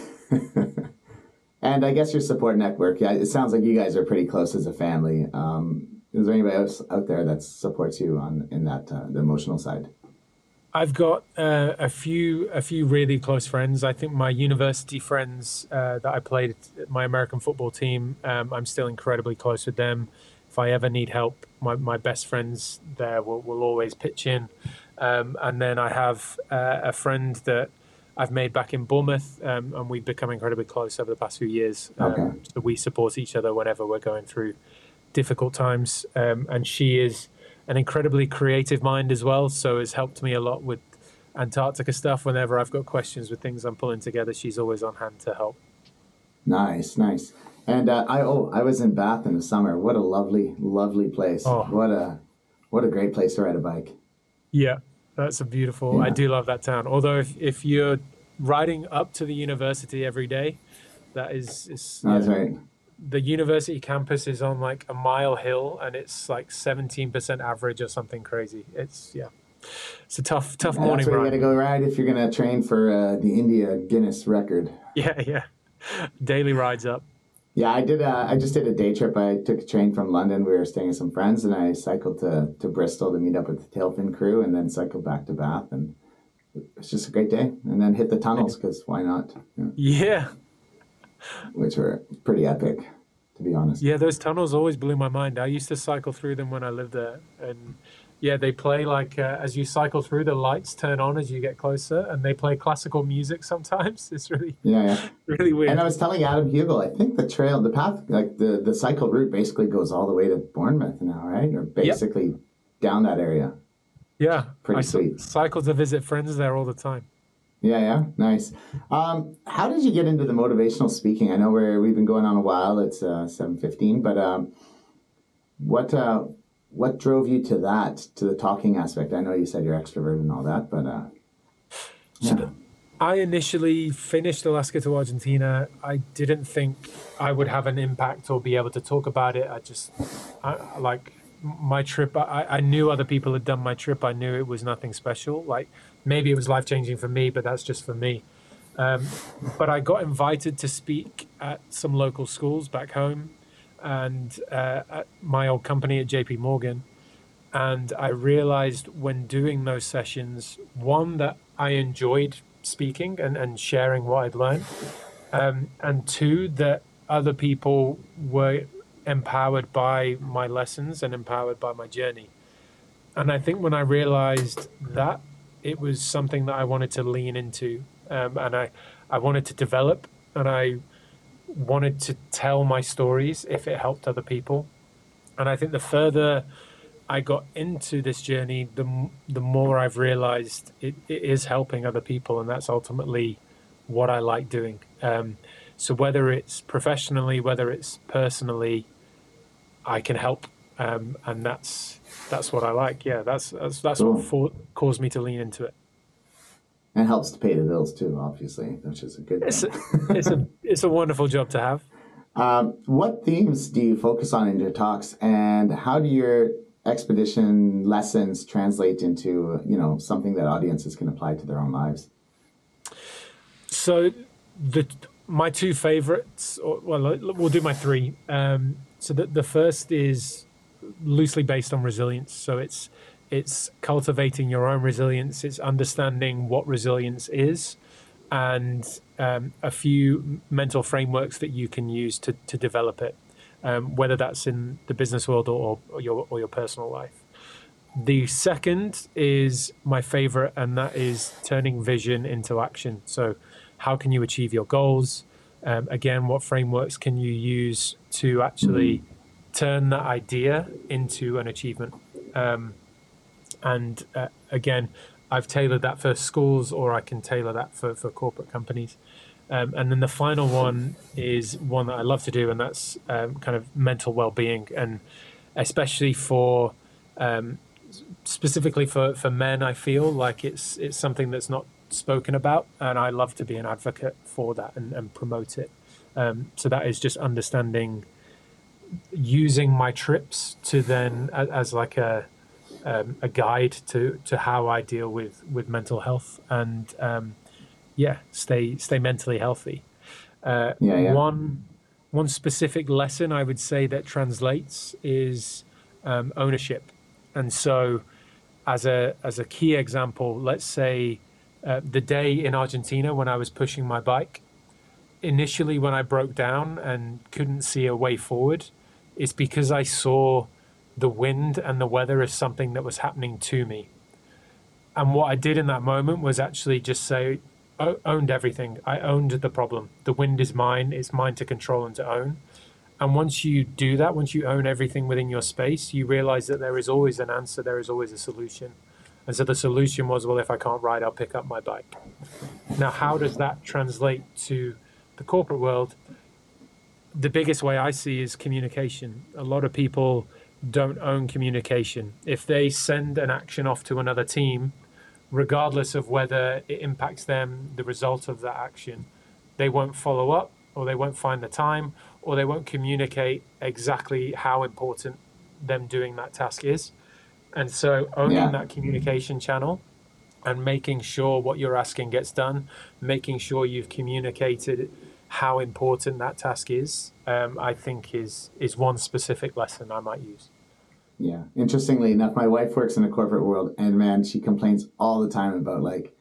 And I guess your support network. Yeah, it sounds like you guys are pretty close as a family. Um, is there anybody else out there that supports you on in that uh, the emotional side? I've got uh, a few a few really close friends. I think my university friends uh, that I played at my American football team, um, I'm still incredibly close with them. If I ever need help, my, my best friends there will, will always pitch in. Um, and then I have uh, a friend that I've made back in Bournemouth, um, and we've become incredibly close over the past few years. Um, okay. So we support each other whenever we're going through difficult times. Um, and she is an incredibly creative mind as well, so has helped me a lot with Antarctica stuff. Whenever I've got questions with things I'm pulling together, she's always on hand to help. Nice, nice. And uh, I oh I was in Bath in the summer. What a lovely, lovely place. Oh. What a what a great place to ride a bike. Yeah, that's a beautiful. Yeah. I do love that town. Although if if you're riding up to the university every day, that is is that's yeah. right. The university campus is on like a mile hill, and it's like seventeen percent average or something crazy. It's yeah, it's a tough, tough yeah, morning that's where ride. You got to go ride if you're going to train for uh, the India Guinness record. Yeah, yeah, daily rides up. Yeah, I did. Uh, I just did a day trip. I took a train from London. We were staying with some friends, and I cycled to to Bristol to meet up with the Tailfin crew, and then cycled back to Bath, and it's just a great day. And then hit the tunnels because why not? Yeah. yeah. Which were pretty epic, to be honest. Yeah, those tunnels always blew my mind. I used to cycle through them when I lived there. And yeah, they play like, uh, as you cycle through, the lights turn on as you get closer, and they play classical music sometimes. It's really, yeah, yeah. really weird. And I was telling Adam Hugel, I think the trail, the path, like the, the cycle route basically goes all the way to Bournemouth now, right? Or basically yep. down that area. Yeah. Pretty I sweet. cycle to visit friends there all the time. Yeah, yeah, nice. Um, how did you get into the motivational speaking? I know we're, we've been going on a while. It's uh, seven fifteen, but um, what uh, what drove you to that, to the talking aspect? I know you said you're extrovert and all that, but uh, yeah. So I initially finished Alaska to Argentina. I didn't think I would have an impact or be able to talk about it. I just, I, like my trip, I, I knew other people had done my trip. I knew it was nothing special. Like maybe it was life-changing for me, but that's just for me. Um, but I got invited to speak at some local schools back home and uh, at my old company at J P Morgan. And I realized when doing those sessions, one, that I enjoyed speaking and, and sharing what I'd learned. Um, and two, that other people were empowered by my lessons and empowered by my journey. And I think when I realized that, it was something that I wanted to lean into. Um, and I, I wanted to develop, and I wanted to tell my stories if it helped other people. And I think the further I got into this journey, the the more I've realized it, it is helping other people, and that's ultimately what I like doing. Um, so whether it's professionally, whether it's personally, I can help, um, and that's that's what I like. Yeah, that's that's that's Cool. what for, caused me to lean into it. And helps to pay the bills too, obviously, which is a good It's thing. a, it's a it's a wonderful job to have. Um, what themes do you focus on in your talks, and how do your expedition lessons translate into, you know, something that audiences can apply to their own lives? So the my two favorites, or, well, we'll do my three. Um, so the, the first is loosely based on resilience. So it's it's cultivating your own resilience. It's understanding what resilience is, and um, a few mental frameworks that you can use to, to develop it, um, whether that's in the business world or, or your or your personal life. The second is my favorite, and that is turning vision into action. So how can you achieve your goals? Um, again, what frameworks can you use to actually turn that idea into an achievement? Um, and uh, again, I've tailored that for schools, or I can tailor that for, for corporate companies. Um, and then the final one is one that I love to do, and that's um, kind of mental well-being, and especially for um, specifically for, for men. I feel like it's it's something that's not spoken about, and I love to be an advocate for that and, and promote it. Um, so that is just understanding, using my trips to then as, as like a um, a guide to, to how I deal with, with mental health and um, yeah, stay stay mentally healthy. Uh, Yeah, yeah. One one specific lesson I would say that translates is um, ownership, and so as a as a key example, let's say uh, the day in Argentina when I was pushing my bike. Initially, when I broke down and couldn't see a way forward, it's because I saw the wind and the weather as something that was happening to me. And what I did in that moment was actually just say, o- owned everything. I owned the problem. The wind is mine. It's mine to control and to own. And once you do that, once you own everything within your space, you realize that there is always an answer. There is always a solution. And so the solution was, well, if I can't ride, I'll pick up my bike. Now, how does that translate to the corporate world? The biggest way I see is communication. A lot of people don't own communication. If they send an action off to another team, regardless of whether it impacts them, the result of that action, they won't follow up, or they won't find the time, or they won't communicate exactly how important them doing that task is. And so owning Yeah. that communication channel and making sure what you're asking gets done, making sure you've communicated how important that task is, um, I think is is one specific lesson I might use. Yeah. Interestingly enough, my wife works in the corporate world, and man, she complains all the time about like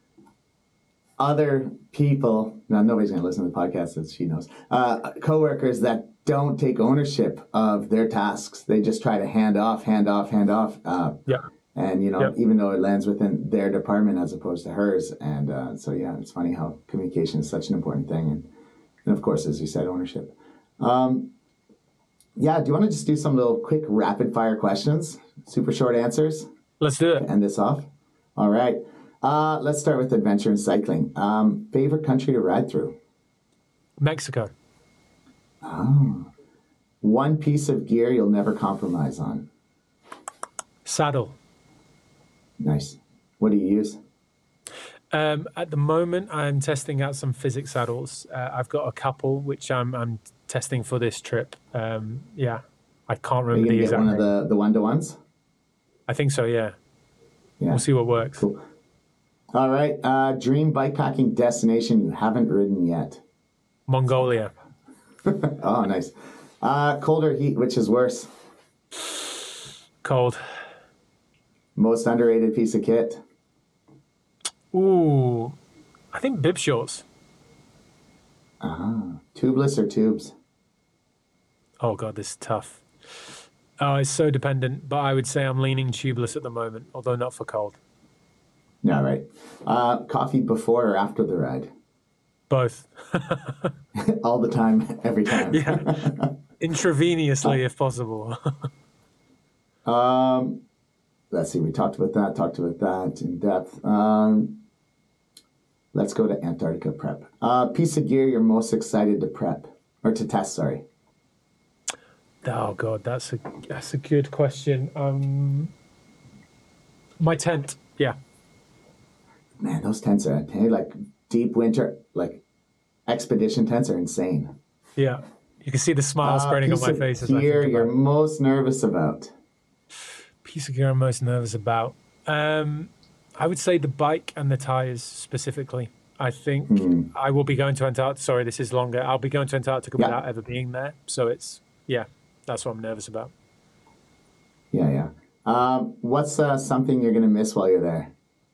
other people. Now, nobody's going to listen to the podcast, as she knows. Uh, coworkers that don't take ownership of their tasks. They just try to hand off, hand off, hand off. Uh, Yeah. And, you know, Yep. even though it lands within their department as opposed to hers. And uh, so, yeah, it's funny how communication is such an important thing. And, and of course, as you said, ownership. Um, yeah, do you want to just do some little quick rapid fire questions? Super short answers Let's do to it. end this off. All right. Uh, let's start with adventure and cycling. Um, favorite country to ride through? Mexico. Oh. One piece of gear you'll never compromise on? Saddle. Nice. What do you use? Um, at the moment, I'm testing out some physics saddles. Uh, I've got a couple which I'm I'm testing for this trip. Um, yeah, I can't Are you remember gonna the get exact one of name. the the one to ones? I think so. Yeah, Yeah. we'll see what works. Cool. All right. Uh, dream bikepacking destination you haven't ridden yet. Mongolia. Oh, nice. Uh, cold or heat, which is worse? Cold. Most underrated piece of kit? Ooh, I think bib shorts. Ah, tubeless or tubes? Oh god, this is tough. Oh, it's so dependent, but I would say I'm leaning tubeless at the moment, although not for cold. Yeah, right. Uh, coffee before or after the ride? Both. All the time, every time. Yeah. Intravenously, if possible. um, let's see. We talked about that. Talked about that in depth. Um, let's go to Antarctica prep. Uh, piece of gear you're most excited to prep or to test. Sorry. Oh god, that's a that's a good question. Um, my tent. Yeah. Man, those tents are hey, like deep winter, like expedition tents are insane. Yeah. You can see the smile Uh, spreading on piece my of face as I gear think you're about it. most nervous about. Piece of gear I'm most nervous about. Um, I would say the bike and the tires specifically. I think Hmm. I will be going to Antarctica. Sorry, this is longer. I'll be going to Antarctica Yeah. without ever being there. So it's, yeah, that's what I'm nervous about. Yeah, yeah. Um, what's uh, something you're gonna miss while you're there?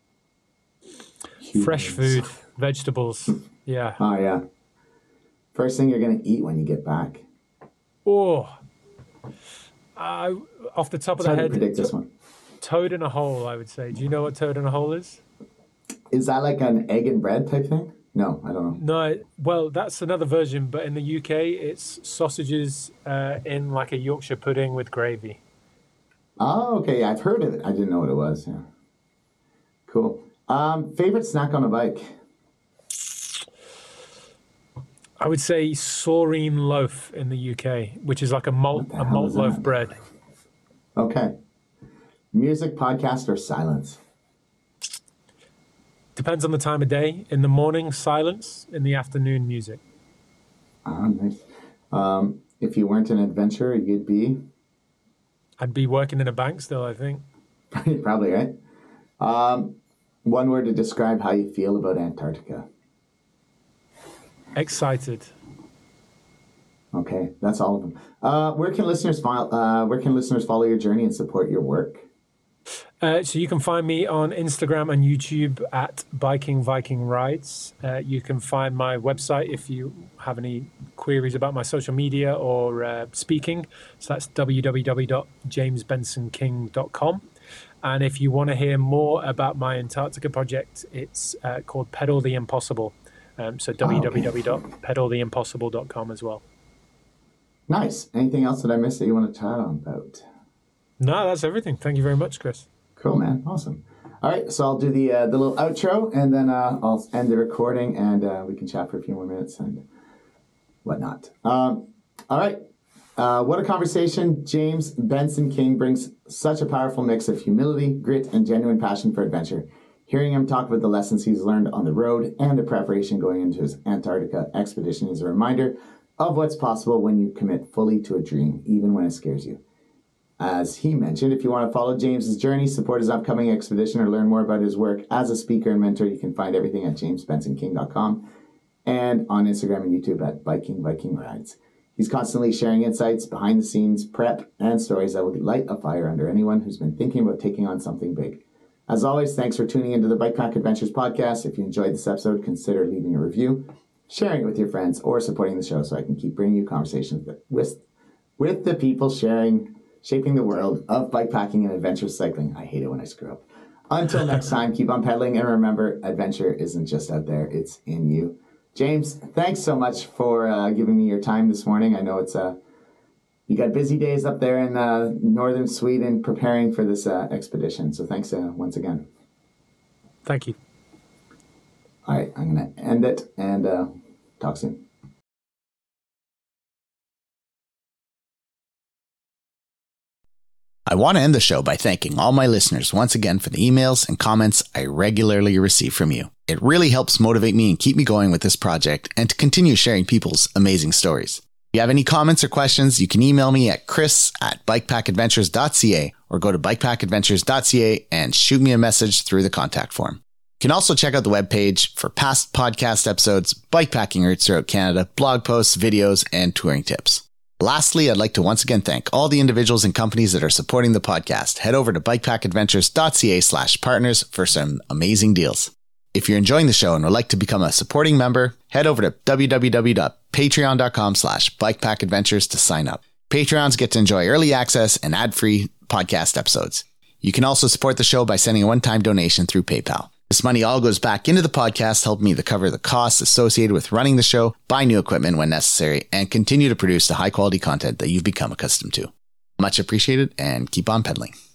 Fresh Humans. food, vegetables. Yeah. Oh yeah. First thing you're gonna eat when you get back. Oh, uh, off the top It's of the hard to head, predict this to- one. toad in a hole, I would say. Do you know what toad in a hole is? Is that like an egg and bread type thing? No, I don't know. No, well, that's another version, but in the U K, it's sausages uh, in like a Yorkshire pudding with gravy. Oh, okay. Yeah, I've heard of it. I didn't know what it was. Yeah. Cool. Um, favorite snack on a bike? I would say saurine loaf in the U K, which is like a malt What the a hell malt is loaf that? bread. Okay. Music, podcast, or silence? Depends on the time of day. In the morning, silence. In the afternoon, music. Ah, nice. Um, if you weren't an adventurer, you'd be I'd be working in a bank still, I think. probably right. Um, one word to describe how you feel about Antarctica. Excited. Okay, that's all of them. Uh, where can listeners follow? Uh, where can listeners follow your journey and support your work? Uh, so you can find me on Instagram and YouTube at Biking Viking Rides. Uh, you can find my website if you have any queries about my social media or uh, speaking. So that's w w w dot james benson king dot com. And if you want to hear more about my Antarctica project, it's uh, called Pedal the Impossible. Um, so w w w dot pedal the impossible dot com as well. Nice. Anything else that I missed that you want to chat on about? No, that's everything. Thank you very much, Chris. Cool, man. Awesome. All right, so I'll do the uh, the little outro, and then uh, I'll end the recording, and uh, we can chat for a few more minutes and whatnot. Um, all right. Uh, what a conversation. James Benson King brings such a powerful mix of humility, grit, and genuine passion for adventure. Hearing him talk about the lessons he's learned on the road and the preparation going into his Antarctica expedition is a reminder of what's possible when you commit fully to a dream, even when it scares you. As he mentioned, if you want to follow James's journey, support his upcoming expedition, or learn more about his work as a speaker and mentor, you can find everything at james benson king dot com and on Instagram and YouTube at Biking Viking Rides. He's constantly sharing insights, behind the scenes, prep, and stories that will light a fire under anyone who's been thinking about taking on something big. As always, thanks for tuning into the Bikepack Adventures podcast. If you enjoyed this episode, consider leaving a review, sharing it with your friends, or supporting the show so I can keep bringing you conversations with, with the people sharing, shaping the world of bikepacking and adventurous cycling. I hate it when I screw up. Until next time, keep on pedaling, and remember, adventure isn't just out there, it's in you. James, thanks so much for uh, giving me your time this morning. I know it's uh, you got busy days up there in uh, northern Sweden preparing for this uh, expedition. So thanks uh, once again. Thank you. All right, I'm going to end it and uh, talk soon. I want to end the show by thanking all my listeners once again for the emails and comments I regularly receive from you. It really helps motivate me and keep me going with this project and to continue sharing people's amazing stories. If you have any comments or questions, you can email me at chris at bikepackadventures dot c a or go to bikepackadventures dot c a and shoot me a message through the contact form. You can also check out the webpage for past podcast episodes, bikepacking routes throughout Canada, blog posts, videos, and touring tips. Lastly, I'd like to once again thank all the individuals and companies that are supporting the podcast. Head over to bikepackadventures dot c a slash partners for some amazing deals. If you're enjoying the show and would like to become a supporting member, head over to w w w dot patreon dot com slash bikepackadventures to sign up. Patreons get to enjoy early access and ad-free podcast episodes. You can also support the show by sending a one-time donation through PayPal. This money all goes back into the podcast, helping me to cover the costs associated with running the show, buy new equipment when necessary, and continue to produce the high-quality content that you've become accustomed to. Much appreciated, and keep on pedaling.